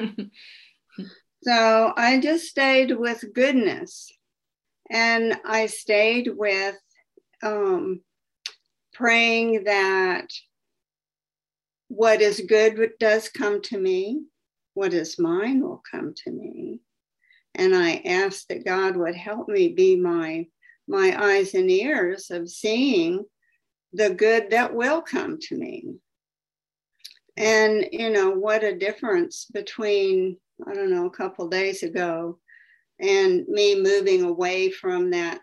Speaker 11: So I just stayed with goodness, and I stayed with um, praying that what is good does come to me, what is mine will come to me. And I asked that God would help me be my, my eyes and ears of seeing the good that will come to me. And, you know, what a difference between, I don't know, a couple of days ago and me moving away from that,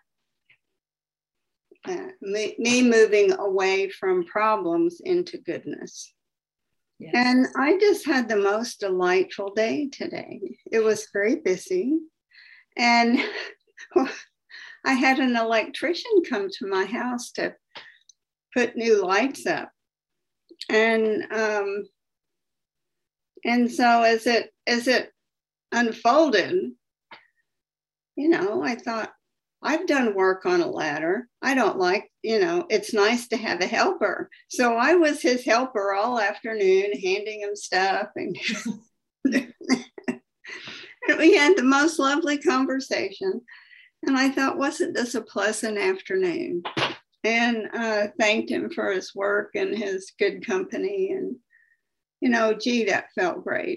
Speaker 11: uh, me, me moving away from problems into goodness. Yes. And I just had the most delightful day today. It was very busy. And I had an electrician come to my house to put new lights up. And um, and so as it as it unfolded, you know, I thought, I've done work on a ladder. I don't like, you know, it's nice to have a helper. So I was his helper all afternoon, handing him stuff. And, and we had the most lovely conversation. And I thought, wasn't this a pleasant afternoon? And uh, thanked him for his work and his good company. And, you know, gee, that felt great.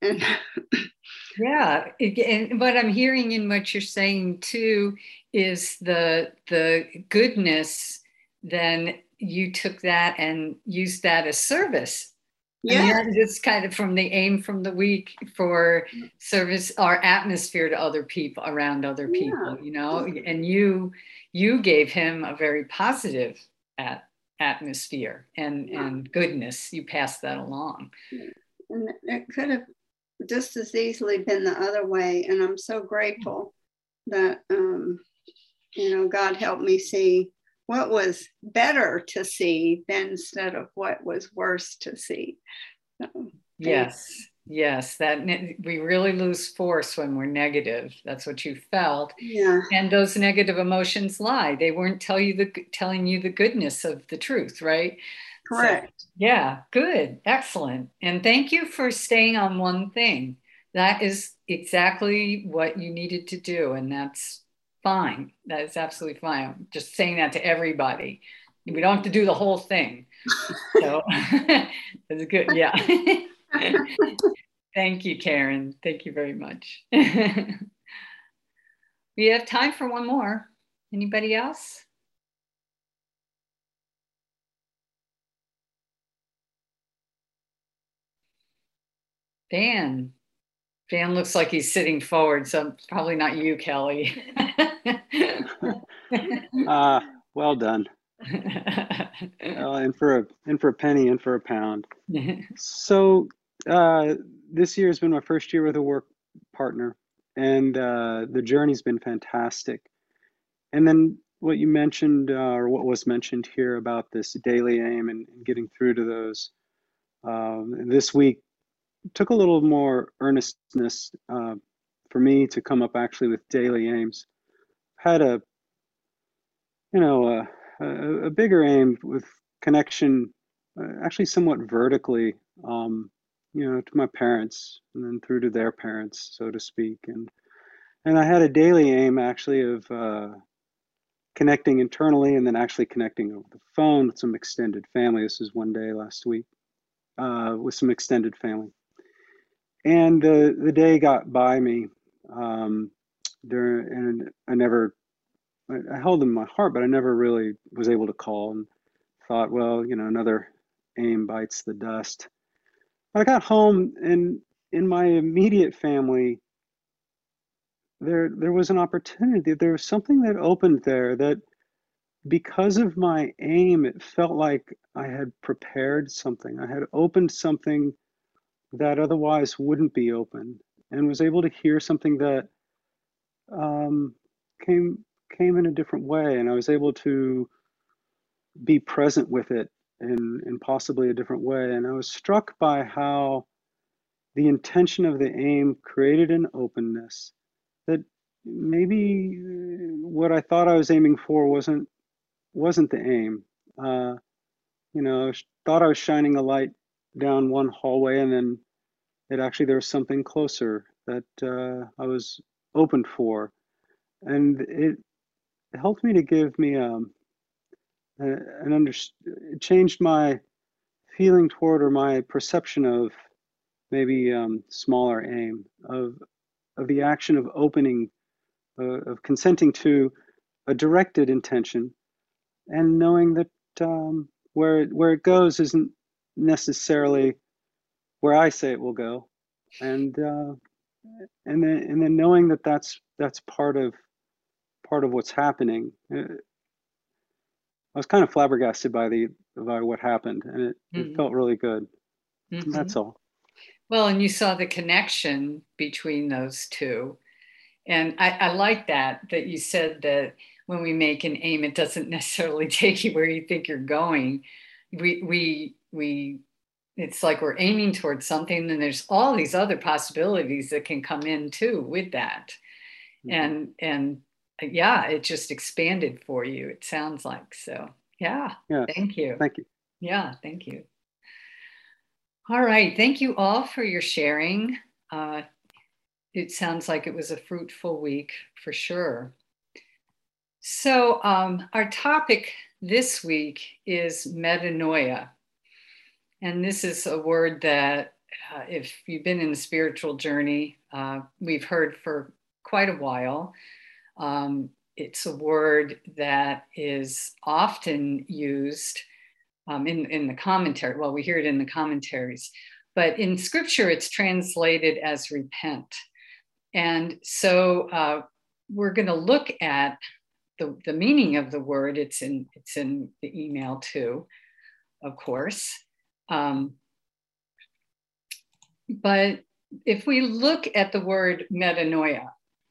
Speaker 11: And
Speaker 7: yeah, and what I'm hearing in what you're saying too is the the goodness. Then you took that and used that as service.
Speaker 11: yeah,
Speaker 7: I mean, it's kind of from the aim from the week for service, our atmosphere to other people, around other people, you know. And you you gave him a very positive at, atmosphere and
Speaker 11: yeah.
Speaker 7: and goodness. You passed that along.
Speaker 11: And it could have just as easily been the other way. And I'm so grateful that, um, you know, God helped me see what was better to see than instead of what was worse to see. So,
Speaker 7: yes, yes, that we really lose force when we're negative. That's what you felt.
Speaker 11: Yeah.
Speaker 7: And those negative emotions lie. They weren't tell you the telling you the goodness of the truth, right?
Speaker 11: Correct.
Speaker 7: So, yeah, good, excellent. And thank you for staying on one thing. That is exactly what you needed to do. And that's fine. That is absolutely fine. I'm just saying that to everybody. We don't have to do the whole thing. So it's good. Yeah. Thank you, Karen. Thank you very much. We have time for one more. Anybody else? Dan. Dan looks like he's sitting forward, so probably not you, Kelly.
Speaker 6: uh, well done. Well, in for a in for a penny, in for a pound. So uh, this year has been my first year with a work partner, and uh, the journey's been fantastic. And then what you mentioned, uh, or what was mentioned here about this daily aim and, and getting through to those, um, this week took a little more earnestness uh, for me to come up actually with daily aims. Had a, you know, a, a, a bigger aim with connection, uh, actually somewhat vertically, um, you know, to my parents and then through to their parents, so to speak. And and I had a daily aim actually of uh, connecting internally and then actually connecting over the phone with some extended family. This was one day last week uh, with some extended family. And the, the day got by me, um, there, and I never, I held them in my heart, but I never really was able to call and thought, well, you know, another aim bites the dust. But I got home, and in my immediate family, there there was an opportunity. There was something that opened there that, because of my aim, it felt like I had prepared something. I had opened something that otherwise wouldn't be open, and was able to hear something that um, came came in a different way, and I was able to be present with it in in possibly a different way. And I was struck by how the intention of the aim created an openness that maybe what I thought I was aiming for wasn't wasn't the aim. Uh, you know, I thought I was shining a light down one hallway, and then it actually there was something closer that uh, I was open for, and it helped me to give me um, an under. It changed my feeling toward, or my perception of, maybe um, smaller aim of of the action of opening, uh, of consenting to a directed intention, and knowing that um, where it, where it goes isn't necessarily where I say it will go, and uh, and then and then knowing that that's that's part of part of what's happening. I was kind of flabbergasted by the by what happened, and it, mm-hmm. it felt really good. Mm-hmm. That's all.
Speaker 7: Well, and you saw the connection between those two. And I, I like that, that you said that when we make an aim, it doesn't necessarily take you where you think you're going. We, we, we, it's like we're aiming towards something, and there's all these other possibilities that can come in too with that. Mm-hmm. And, and yeah, it just expanded for you, it sounds like. So yeah,
Speaker 6: yes.
Speaker 7: Thank you.
Speaker 6: Thank you.
Speaker 7: Yeah, thank you. All right, thank you all for your sharing. Uh, it sounds like it was a fruitful week for sure. So um, our topic this week is metanoia. And this is a word that uh, if you've been in the spiritual journey, uh, we've heard for quite a while. Um, it's a word that is often used um, in, in the commentary. Well, we hear it in the commentaries, but in scripture, it's translated as repent. And so uh, we're going to look at the, the meaning of the word. It's in, it's in the email too, of course. Um, but if we look at the word metanoia,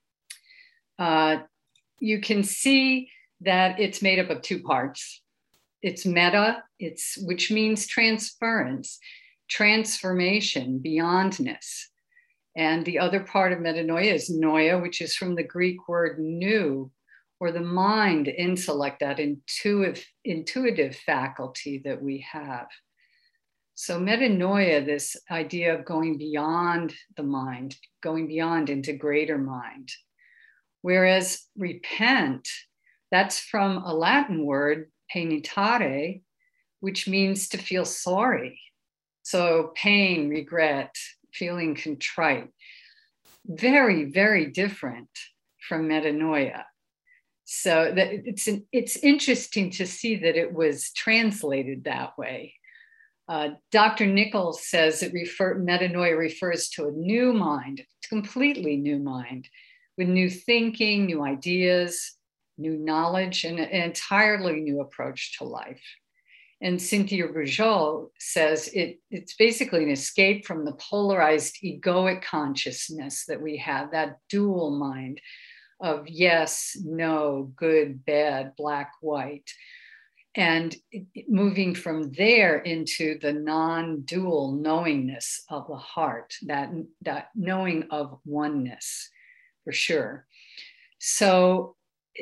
Speaker 7: uh, you can see that it's made up of two parts. It's meta, it's, which means transference, transformation, beyondness. And the other part of metanoia is noia, which is from the Greek word new, or the mind, intellect, that intuitive, intuitive faculty that we have. So metanoia, this idea of going beyond the mind, going beyond into greater mind. Whereas repent, that's from a Latin word, penitare, which means to feel sorry. So pain, regret, feeling contrite. Very, very different from metanoia. So that it's, an, it's interesting to see that it was translated that way. Uh, Doctor Nichols says it refer, metanoia refers to a new mind, a completely new mind, with new thinking, new ideas, new knowledge, and an entirely new approach to life. And Cynthia Bourgeault says it, it's basically an escape from the polarized egoic consciousness that we have, that dual mind of yes, no, good, bad, black, white. And moving from there into the non-dual knowingness of the heart, that, that knowing of oneness, for sure. So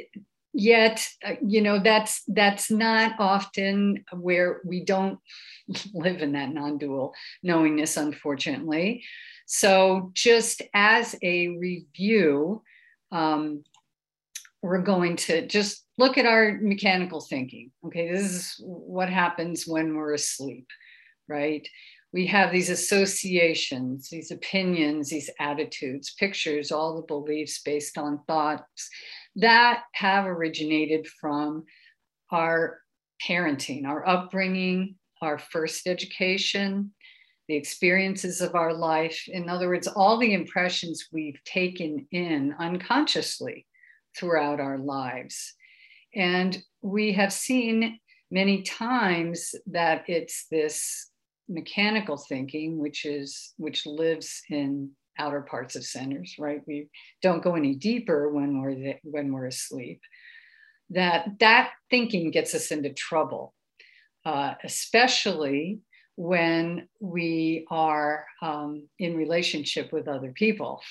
Speaker 7: yet, you know, that's, that's not often where we don't live in that non-dual knowingness, unfortunately. So just as a review, um, we're going to just look at our mechanical thinking. Okay, this is what happens when we're asleep, right? We have these associations, these opinions, these attitudes, pictures, all the beliefs based on thoughts that have originated from our parenting, our upbringing, our first education, the experiences of our life. In other words, all the impressions we've taken in unconsciously throughout our lives. And we have seen many times that it's this mechanical thinking, which is, which lives in outer parts of centers, right? We don't go any deeper when we're, the, when we're asleep. That, that thinking gets us into trouble, uh, especially when we are um, in relationship with other people.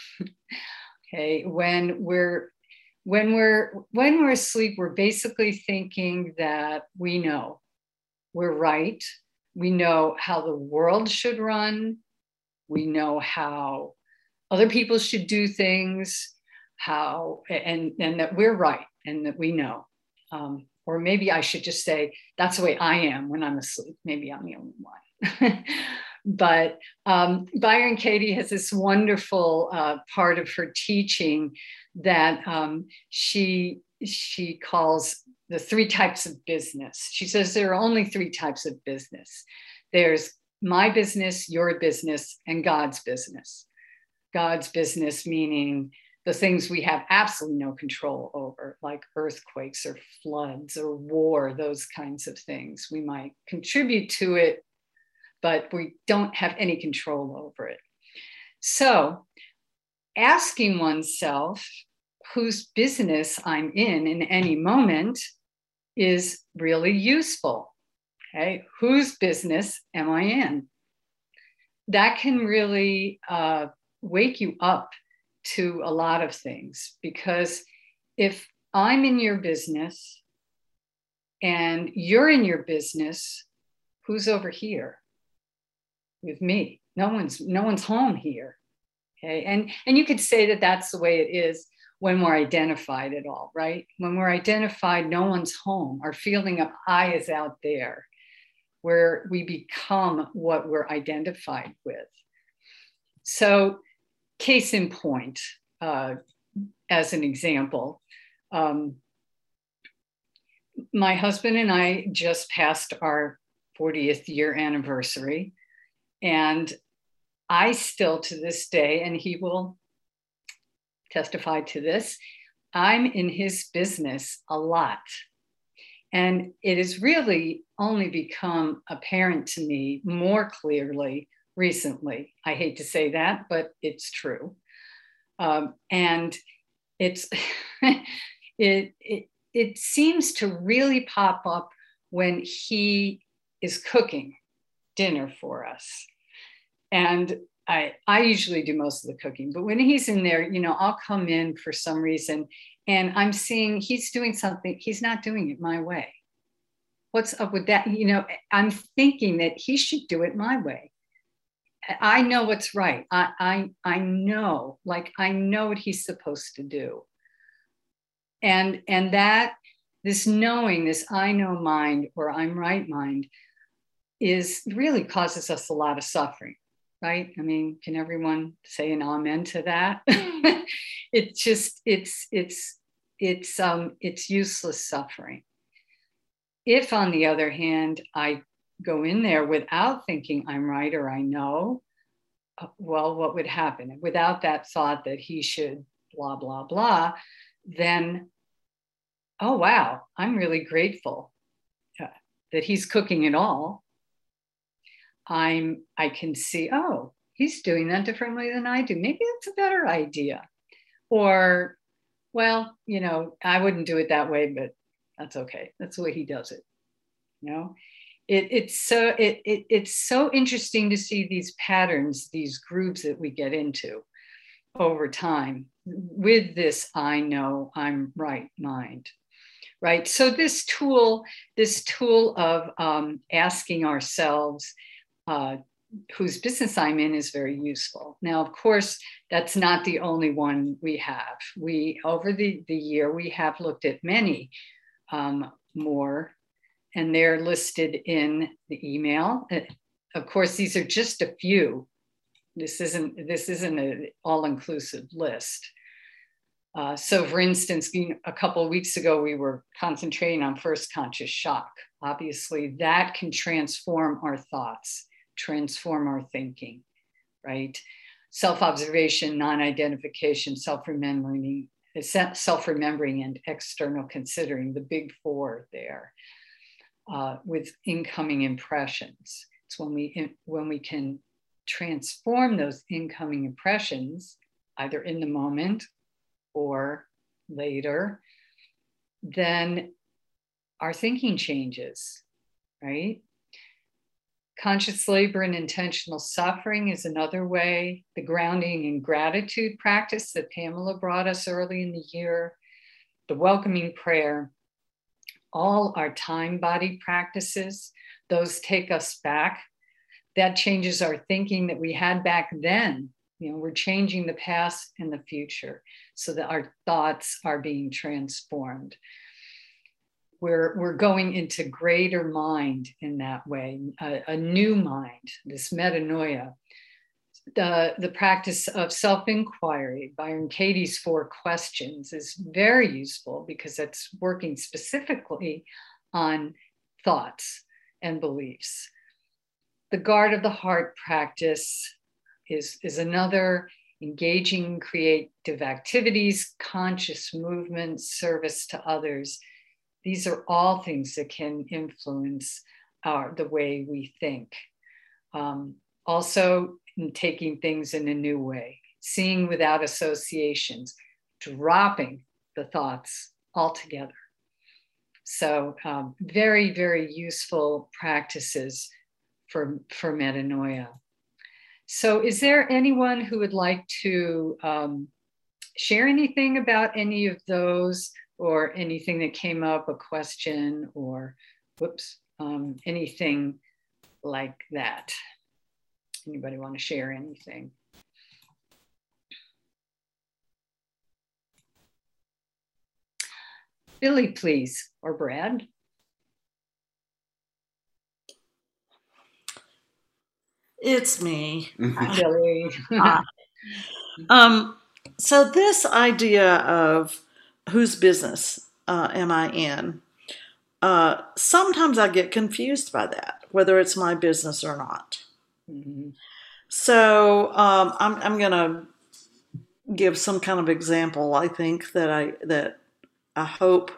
Speaker 7: Okay, when we're When we're, when we're asleep, we're basically thinking that we know, we're right. We know how the world should run. We know how other people should do things, how, and, and that we're right and that we know. Um, or maybe I should just say, that's the way I am when I'm asleep. Maybe I'm the only one. But um, Byron Katie has this wonderful uh, part of her teaching that um, she, she calls the three types of business. She says there are only three types of business. There's my business, your business, and God's business. God's business meaning the things we have absolutely no control over, like earthquakes or floods or war, those kinds of things. We might contribute to it, but we don't have any control over it. So asking oneself whose business I'm in in any moment is really useful. Okay, whose business am I in? That can really uh, wake you up to a lot of things, because if I'm in your business and you're in your business, who's over here with me? No one's, no one's home here. Okay, and, and you could say that that's the way it is when we're identified at all, right? When we're identified, no one's home. Our feeling of I is out there, where we become what we're identified with. So case in point, uh, as an example, um, my husband and I just passed our fortieth year anniversary. And I still to this day, and he will testify to this, I'm in his business a lot. And it has really only become apparent to me more clearly recently. I hate to say that, but it's true. Um, and it's it, it it seems to really pop up when he is cooking dinner for us. And I, I usually do most of the cooking, but when he's in there, you know, I'll come in for some reason and I'm seeing he's doing something, he's not doing it my way. What's up with that? You know, I'm thinking that he should do it my way. I know what's right. I, I, I know, like, I know what he's supposed to do. And, and that, this knowing, this I know mind or I'm right mind is really causes us a lot of suffering. Right? I mean, can everyone say an amen to that? It's just, it's, it's, it's, um, it's useless suffering. If on the other hand, I go in there without thinking I'm right or I know, well, what would happen? Without that thought that he should blah, blah, blah, then, oh, wow, I'm really grateful uh, that he's cooking it all. I'm, I can see, oh, he's doing that differently than I do. Maybe that's a better idea. Or, well, you know, I wouldn't do it that way, but that's okay. That's the way he does it. You know, it, it's so, it, it, it's so interesting to see these patterns, these grooves that we get into over time with this I know I'm right mind. Right. So this tool, this tool of um, asking ourselves, Uh, whose business I'm in is very useful. Now, of course, that's not the only one we have. We, over the, the year, we have looked at many um, more, and they're listed in the email. Uh, of course, these are just a few. This isn't, this isn't an all-inclusive list. Uh, so for instance, a couple of weeks ago, we were concentrating on first conscious shock. Obviously, that can transform our thoughts, transform our thinking, right? Self-observation, non-identification, self-remembering, self-remembering and external considering, the big four there, uh, with incoming impressions. It's when we, when we can transform those incoming impressions, either in the moment or later, then our thinking changes, right? Conscious labor and intentional suffering is another way. The grounding and gratitude practice that Pamela brought us early in the year, the welcoming prayer, all our time body practices, those take us back. That changes our thinking that we had back then. You know, we're changing the past and the future so that our thoughts are being transformed. We're, we're going into greater mind in that way, a, a new mind, this metanoia. The, the practice of self-inquiry, Byron Katie's four questions, is very useful because it's working specifically on thoughts and beliefs. The guard of the heart practice is, is another engaging creative activities, conscious movement, service to others. These are all things that can influence our, the way we think. Um, also, in taking things in a new way, seeing without associations, dropping the thoughts altogether. So um, very, very useful practices for, for metanoia. So is there anyone who would like to um, share anything about any of those, or anything that came up, a question, or whoops, um, anything like that? Anybody want to share anything? Billy, please, or Brad.
Speaker 12: It's me.
Speaker 7: Hi, Billy.
Speaker 12: Hi. Um, so this idea of whose business uh, am I in? Uh, sometimes I get confused by that, whether it's my business or not.
Speaker 7: Mm-hmm.
Speaker 12: So um, I'm, I'm going to give some kind of example. I think that I that I hope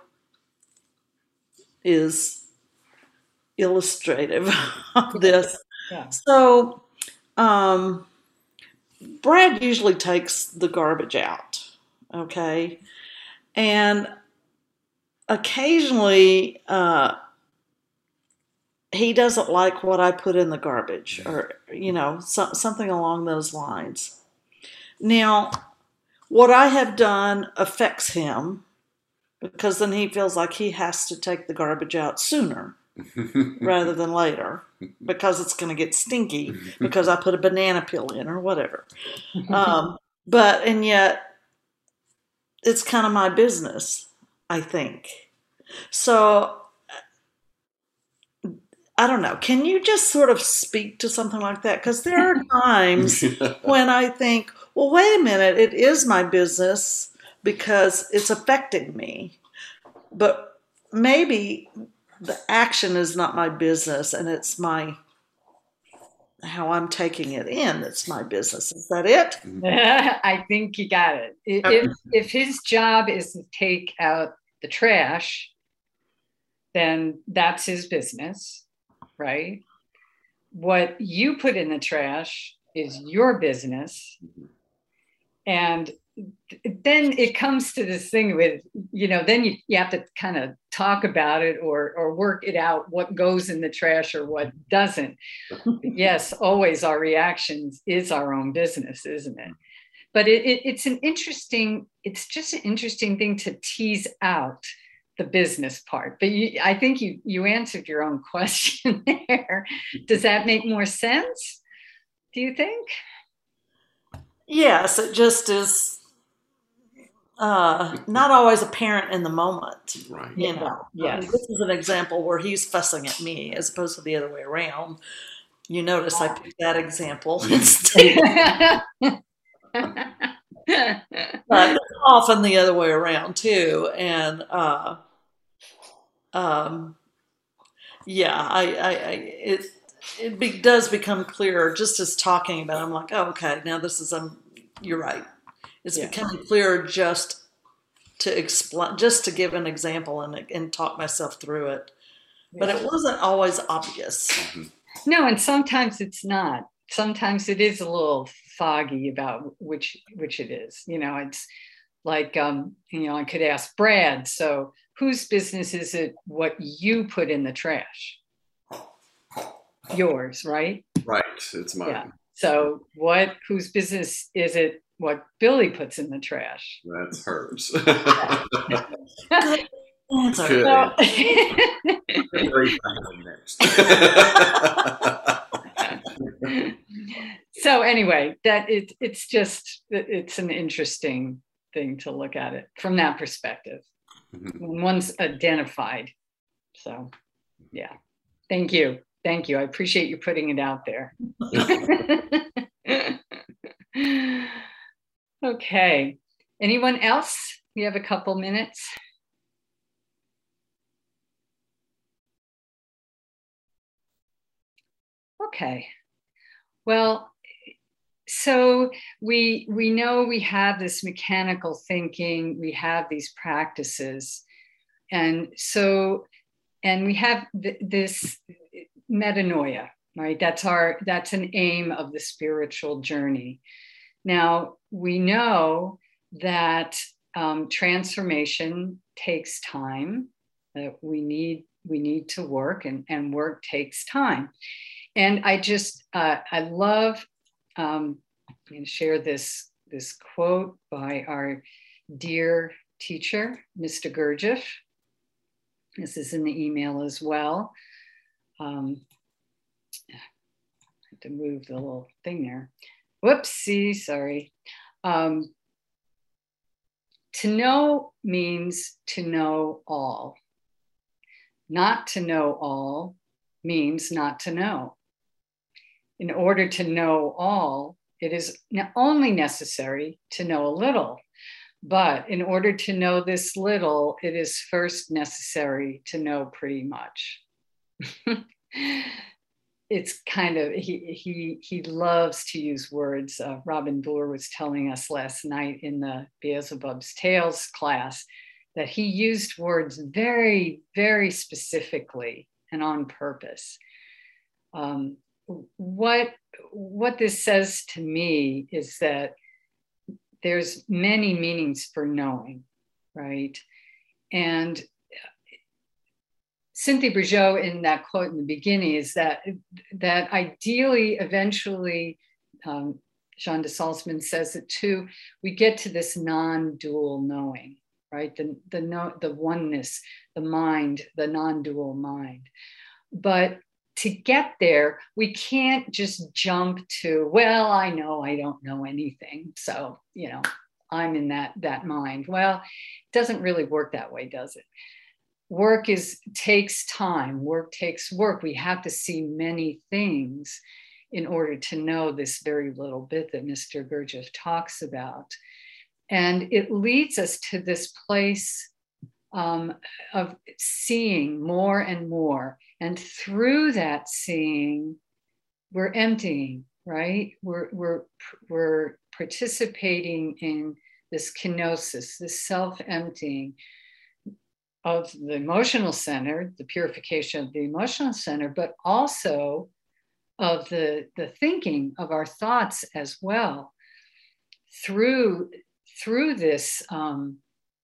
Speaker 12: is illustrative of this.
Speaker 7: Yeah.
Speaker 12: So um, Brad usually takes the garbage out, okay, and occasionally uh, he doesn't like what I put in the garbage, or you know, so, something along those lines. Now, what I have done affects him because then he feels like he has to take the garbage out sooner rather than later because it's going to get stinky because I put a banana peel in or whatever. Um, but, and yet it's kind of my business, I think. So I don't know. Can you just sort of speak to something like that? Because there are times when I think, well, wait a minute, it is my business because it's affecting me. But maybe the action is not my business and it's my, how I'm taking it in, that's my business. Is that it?
Speaker 7: I think you got it. If, if his job is to take out the trash, then that's his business, right? What you put in the trash is your business. And then it comes to this thing with, you know, then you, you have to kind of talk about it or or work it out, what goes in the trash or what doesn't. Yes, always our reactions is our own business, isn't it? But it, it, it's an interesting, it's just an interesting thing to tease out the business part. But you, I think you you answered your own question there. Does that make more sense? Do you think?
Speaker 12: Yes, it just is uh, not always apparent in the moment.
Speaker 13: Right.
Speaker 12: You know,
Speaker 7: yes.
Speaker 12: I mean, this is an example where he's fussing at me as opposed to the other way around. You notice I picked that example instead. But it's often the other way around too. And uh, um, yeah, I, I, I it it be, does become clearer just as talking about it. I'm like, oh, okay, now this is um, you're right. It's
Speaker 7: Yeah.
Speaker 12: becoming clearer just to explain, just to give an example and and talk myself through it. But
Speaker 7: Yeah.
Speaker 12: it wasn't always obvious.
Speaker 7: No, and sometimes it's not. Sometimes it is a little foggy about which which it is. You know, it's like um, you know, I could ask Brad, so whose business is it what you put in the trash? Yours, right?
Speaker 13: Right. It's mine.
Speaker 7: Yeah. So what whose business is it what Billy puts in the trash?
Speaker 13: That's hers.
Speaker 12: That's
Speaker 13: Good.
Speaker 7: Well,
Speaker 13: Very fine next.
Speaker 7: so anyway, that it, it's just it's an interesting thing to look at it from that perspective when one's identified. So yeah, thank you, thank you. I appreciate you putting it out there. Okay, anyone else? We have a couple minutes. Okay, well, so we we know we have this mechanical thinking, we have these practices, and so and we have th- this metanoia, right? That's our that's an aim of the spiritual journey. Now we know that um, transformation takes time. That we need we need to work, and and work takes time. And I just, uh, I love, um, I'm going to share this, this quote by our dear teacher, Mister Gurdjieff. This is in the email as well. Um, I have to move the little thing there. Whoopsie, sorry. Um, to know means to know all. Not to know all means not to know. in order to know all, it is only necessary to know a little. But in order to know this little, it is first necessary to know pretty much. It's kind of, he, he, he loves to use words. Uh, Robin Boer was telling us last night in the Beelzebub's Tales class that he used words very, very specifically and on purpose. Um, what, what this says to me is that there's many meanings for knowing, right? And Cynthia Bourgeault in that quote in the beginning is that, that ideally, eventually, um, Jean de Salzman says it too, we get to this non-dual knowing, right? The, the, no, the oneness, the mind, the non-dual mind. But to get there, we can't just jump to, well, I know I don't know anything. So, you know, I'm in that, that mind. Well, it doesn't really work that way, does it? Work is takes time. Work takes work. We have to see many things in order to know this very little bit that Mister Gurdjieff talks about. And it leads us to this place um, of seeing more and more. And through that seeing, we're emptying, right? We're, we're, we're participating in this kenosis, this self-emptying of the emotional center, the purification of the emotional center, but also of the, the thinking of our thoughts as well. Through, through this um,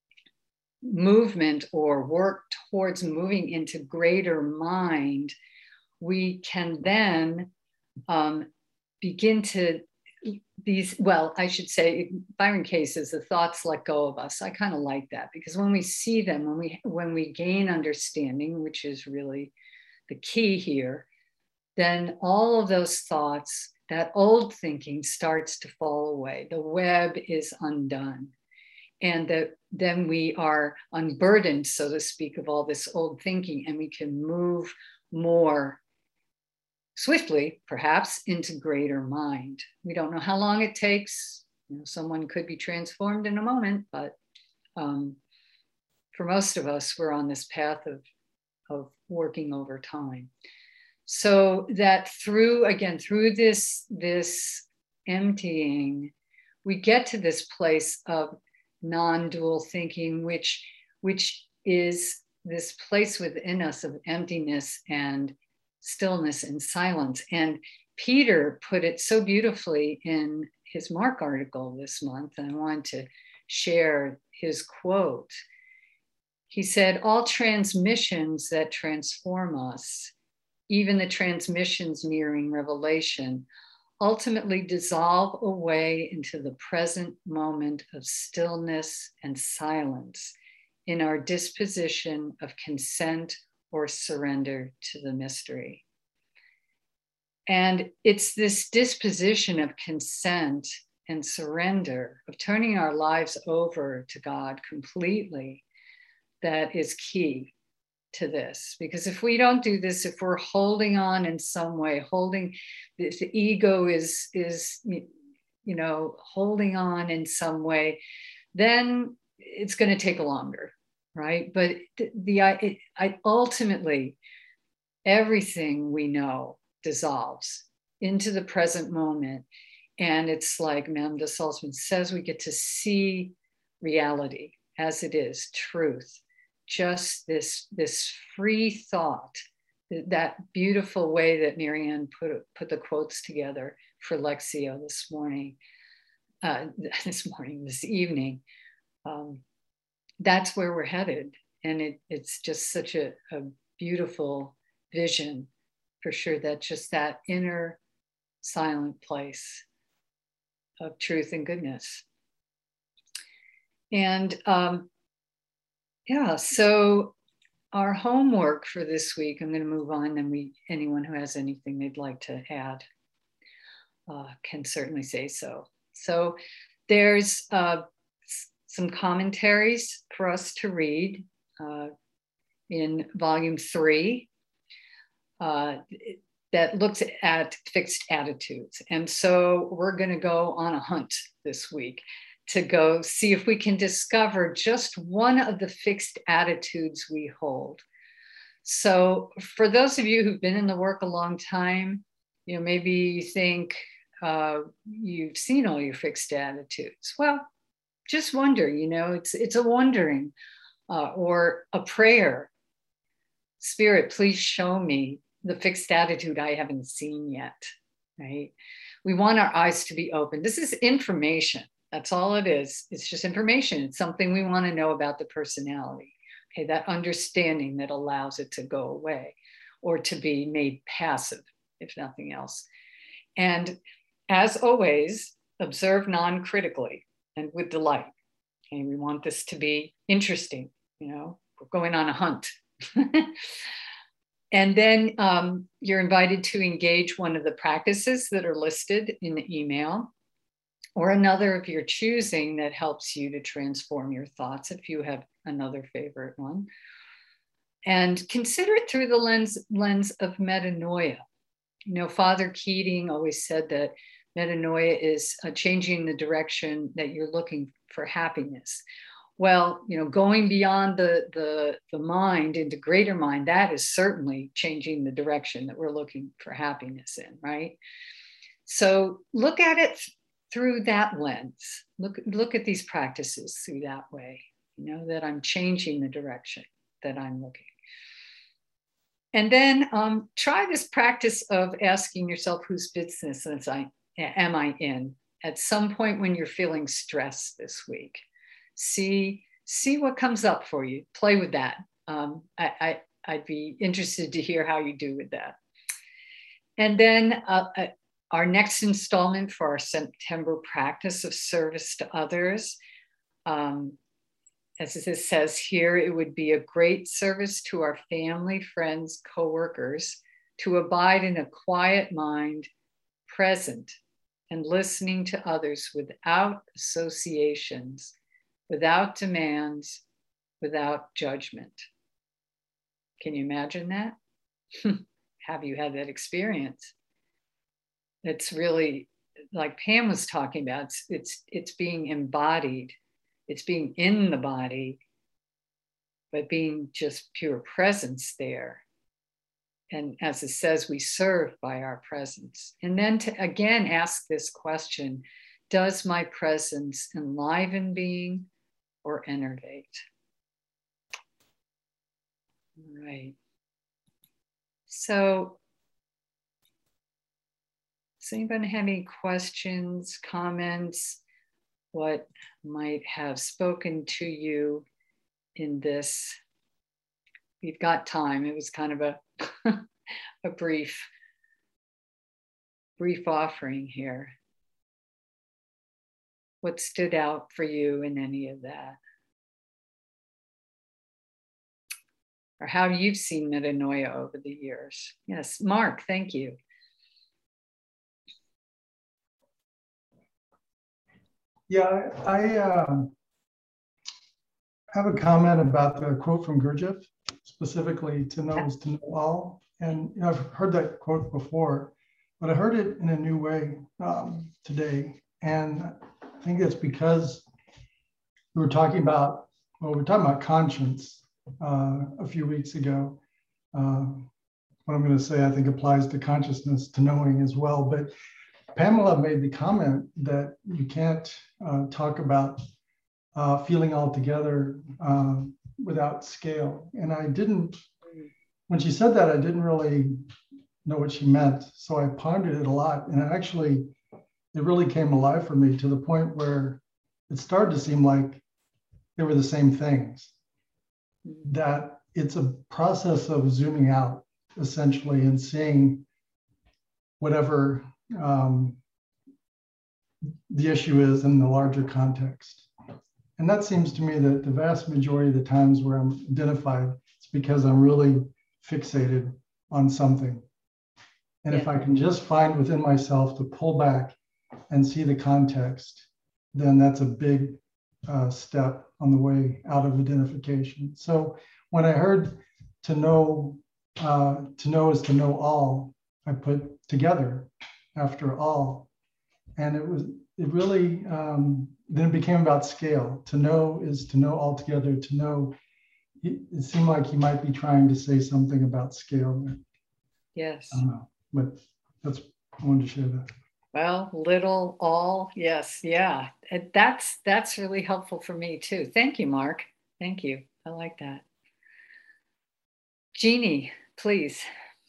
Speaker 7: movement or work towards moving into greater mind, we can then um, begin to these, well, I should say, Byron Kaye says the thoughts let go of us. I kind of like that, because when we see them, when we when we gain understanding, which is really the key here, then all of those thoughts, that old thinking starts to fall away. The web is undone. And that then we are unburdened, so to speak, of all this old thinking, and we can move more swiftly, perhaps, into greater mind. We don't know how long it takes. You know, someone could be transformed in a moment, but um, for most of us, we're on this path of, of working over time. So that through, again, through this, this emptying, we get to this place of non-dual thinking, which, which is this place within us of emptiness and stillness and silence. And Peter put it so beautifully in his Mark article this month, and I want to share his quote. He said, all transmissions that transform us, even the transmissions nearing revelation, ultimately dissolve away into the present moment of stillness and silence in our disposition of consent or surrender to the mystery. And it's this disposition of consent and surrender, of turning our lives over to God completely, that is key to this. Because if we don't do this, if we're holding on in some way, holding, the, the ego is, is, you know, holding on in some way, then it's going to take longer. Right? But the, the it, I ultimately, everything we know dissolves into the present moment. And it's like Madame de Salzman says, we get to see reality as it is, truth, just this, this free thought, that beautiful way that Marianne put, put the quotes together for Lectio this morning, uh, this morning, this evening. Um, That's where we're headed. And it, it's just such a, a beautiful vision, for sure, that just that inner silent place of truth and goodness. And um, yeah, so our homework for this week, I'm going to move on, and we, anyone who has anything they'd like to add uh, can certainly say so. So there's uh, some commentaries for us to read uh, in volume three. Uh, that looks at fixed attitudes. And so we're going to go on a hunt this week to go see if we can discover just one of the fixed attitudes we hold. So for those of you who've been in the work a long time, you know, maybe you think uh, you've seen all your fixed attitudes. Well, just wonder, you know, it's, it's a wondering uh, or a prayer. Spirit, please show me the fixed attitude I haven't seen yet, right? We want our eyes to be open. This is information. That's all it is. It's just information. It's something we want to know about the personality. Okay, that understanding that allows it to go away or to be made passive, if nothing else. And as always, observe non-critically and with delight. Okay, we want this to be interesting. You know, we're going on a hunt. And then um, you're invited to engage one of the practices that are listed in the email, or another of your choosing that helps you to transform your thoughts if you have another favorite one. And consider it through the lens, lens of metanoia. You know, Father Keating always said that metanoia is uh, changing the direction that you're looking for happiness. Well, you know, going beyond the, the, the mind into greater mind, that is certainly changing the direction that we're looking for happiness in, right? So look at it through that lens. Look, look at these practices through that way, you know, that I'm changing the direction that I'm looking. And then um, try this practice of asking yourself, whose business am I in at some point when you're feeling stressed this week. See, see what comes up for you. Play with that. Um, I, I, I'd be interested to hear how you do with that. And then uh, uh, our next installment for our September practice of service to others, um, as it says here, it would be a great service to our family, friends, coworkers, to abide in a quiet mind, present, and listening to others without associations, without demands, without judgment. Can you imagine that? Have you had that experience? It's really, like Pam was talking about, it's, it's, it's being embodied. It's being in the body, but being just pure presence there. And as it says, we serve by our presence. And then to again ask this question, does my presence enliven being or enervate? All right. So, does anybody have any questions, comments? What might have spoken to you in this? We've got time. It was kind of a, a brief, brief offering here. What stood out for you in any of that? Or how you've seen metanoia over the years? Yes, Mark, thank you.
Speaker 14: Yeah, I, I uh, have a comment about the quote from Gurdjieff, specifically, to know is to know all. And you know, I've heard that quote before, but I heard it in a new way um, today. And I think it's because we were talking about, well, we were talking about conscience uh, a few weeks ago. Uh, what I'm going to say, I think, applies to consciousness, to knowing as well. But Pamela made the comment that you can't uh, talk about uh, feeling all together uh, without scale. And I didn't, when she said that, I didn't really know what she meant. So I pondered it a lot. And it actually, it really came alive for me to the point where it started to seem like they were the same things. That it's a process of zooming out, essentially, and seeing whatever um, the issue is in the larger context. And that seems to me that the vast majority of the times where I'm identified, it's because I'm really fixated on something. And yeah. If I can just find within myself to pull back and see the context, then that's a big uh, step on the way out of identification. So when I heard to know, uh, to know is to know all, I put together after all. And it was, it really, um, then it became about scale. To know is to know altogether. To know, it, it seemed like he might be trying to say something about scale.
Speaker 7: Yes.
Speaker 14: I don't know, but that's, I wanted to share that.
Speaker 7: Well, little, all, yes, yeah. And That's that's really helpful for me too. Thank you, Mark. Thank you. I like that. Jeannie, please.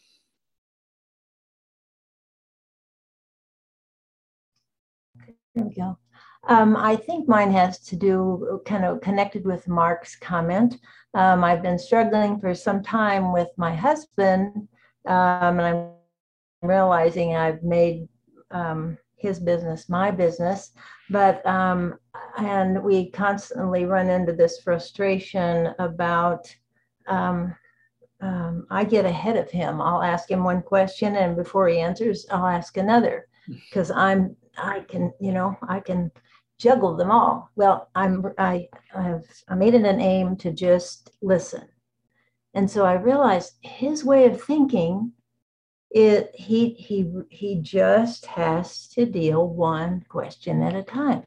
Speaker 15: There we go. Um, I think mine has to do kind of connected with Mark's comment. Um, I've been struggling for some time with my husband, um, and I'm realizing I've made um, his business my business, but um, and we constantly run into this frustration about um, um, I get ahead of him. I'll ask him one question, and before he answers, I'll ask another because I'm I can you know I can juggle them all. Well, I'm I I've I made it an aim to just listen, and so I realized his way of thinking. It he he he just has to deal one question at a time,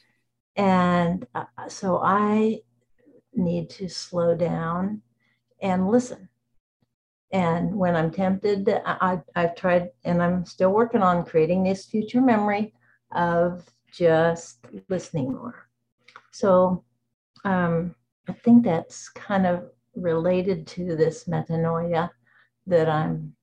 Speaker 15: and uh, so I need to slow down and listen. And when I'm tempted, I, I've tried, and I'm still working on creating this future memory of just listening more. So um, I think that's kind of related to this metanoia that I'm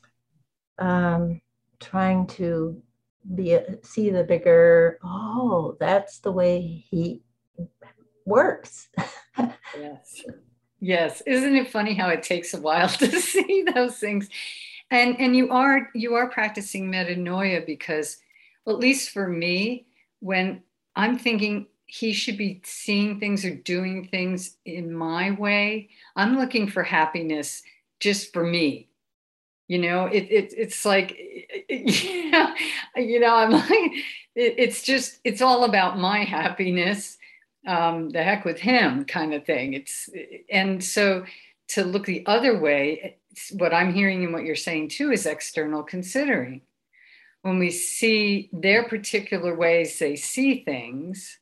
Speaker 15: um, trying to be a, see the bigger, oh, that's the way he works.
Speaker 7: Yes. Yes. Isn't it funny how it takes a while to see those things? And and you are you are practicing metanoia because, well, at least for me, when I'm thinking he should be seeing things or doing things in my way, I'm looking for happiness just for me. You know, it, it it's like, you know, you know, I'm like, it, it's just, it's all about my happiness. Um, the heck with him kind of thing. It's, and so to look the other way, what I'm hearing and what you're saying too is external considering. When we see their particular ways they see things,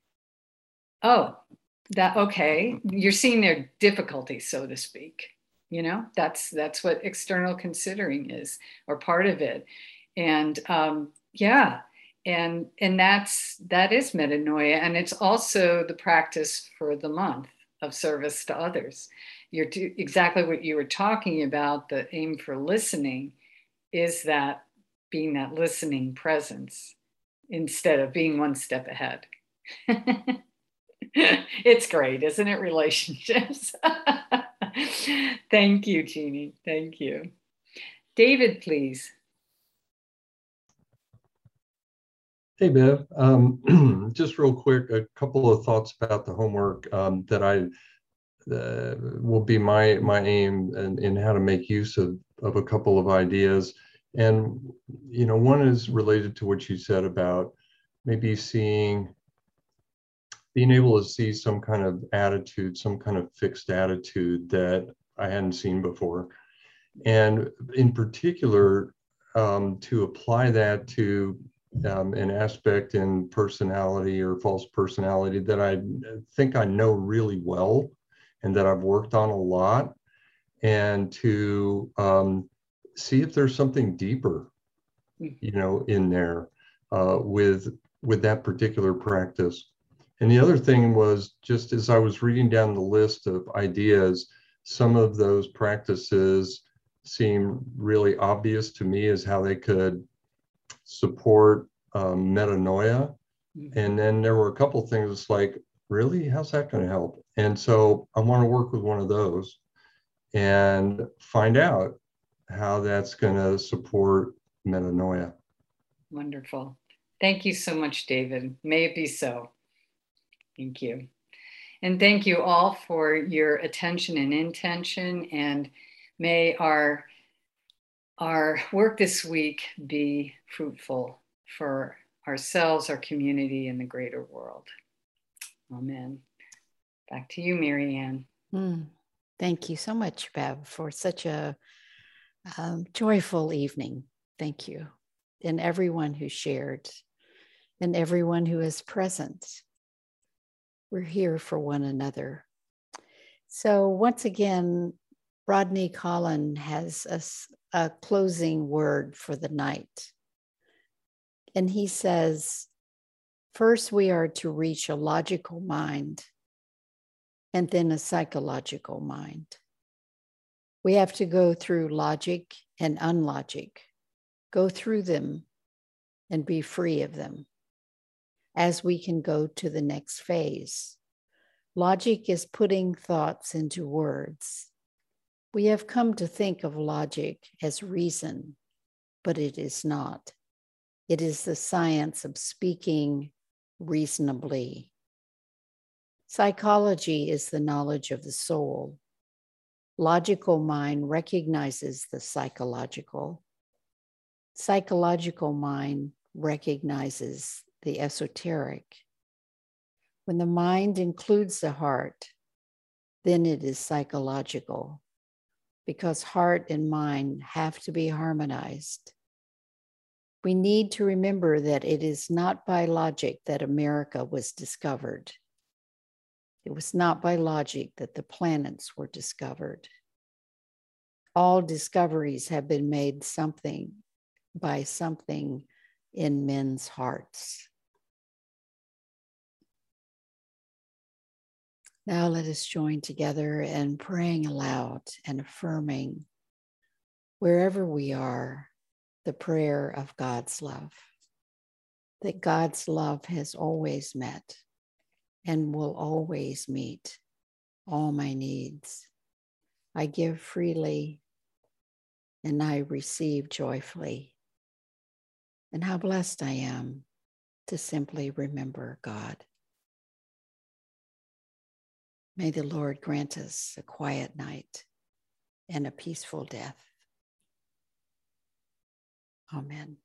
Speaker 7: oh, that, okay, you're seeing their difficulties, so to speak. You know, that's that's what external considering is, or part of it. And um, yeah, and and that's that is metanoia, and it's also the practice for the month of service to others. You're do, exactly what you were talking about. The aim for listening is that being that listening presence instead of being one step ahead. It's great, isn't it? Relationships. Thank you, Jeannie. Thank you. David, please.
Speaker 16: Hey, Bev. Um, just real quick, a couple of thoughts about the homework um, that I uh, will be my my aim in, in how to make use of, of a couple of ideas. And, you know, one is related to what you said about maybe seeing being able to see some kind of attitude, some kind of fixed attitude that I hadn't seen before. And in particular, um, to apply that to um, an aspect in personality or false personality that I think I know really well and that I've worked on a lot, and to um, see if there's something deeper, you know, in there uh, with, with that particular practice. And the other thing was, just as I was reading down the list of ideas, some of those practices seem really obvious to me as how they could support um, metanoia. Mm-hmm. And then there were a couple of things that's like, really, how's that going to help? And so I want to work with one of those and find out how that's going to support metanoia.
Speaker 7: Wonderful. Thank you so much, David. May it be so. Thank you. And thank you all for your attention and intention. And may our, our work this week be fruitful for ourselves, our community, and the greater world. Amen. Back to you, Mary Ann.
Speaker 1: Mm. Thank you so much, Bev, for such a Um, joyful evening. Thank you. And everyone who shared and everyone who is present. We're here for one another. So once again, Rodney Collin has a, a closing word for the night. And he says, first we are to reach a logical mind and then a psychological mind. We have to go through logic and unlogic, go through them and be free of them as we can go to the next phase. Logic is putting thoughts into words. We have come to think of logic as reason, but it is not. It is the science of speaking reasonably. Psychology is the knowledge of the soul. Logical mind recognizes the psychological. Psychological mind recognizes the esoteric. When the mind includes the heart, then it is psychological, because heart and mind have to be harmonized. We need to remember that it is not by logic that America was discovered. It was not by logic that the planets were discovered. All discoveries have been made something by something in men's hearts. Now let us join together in praying aloud and affirming, wherever we are, the prayer of God's love, that God's love has always met and will always meet all my needs. I give freely and I receive joyfully. And how blessed I am to simply remember God. May the Lord grant us a quiet night and a peaceful death. Amen.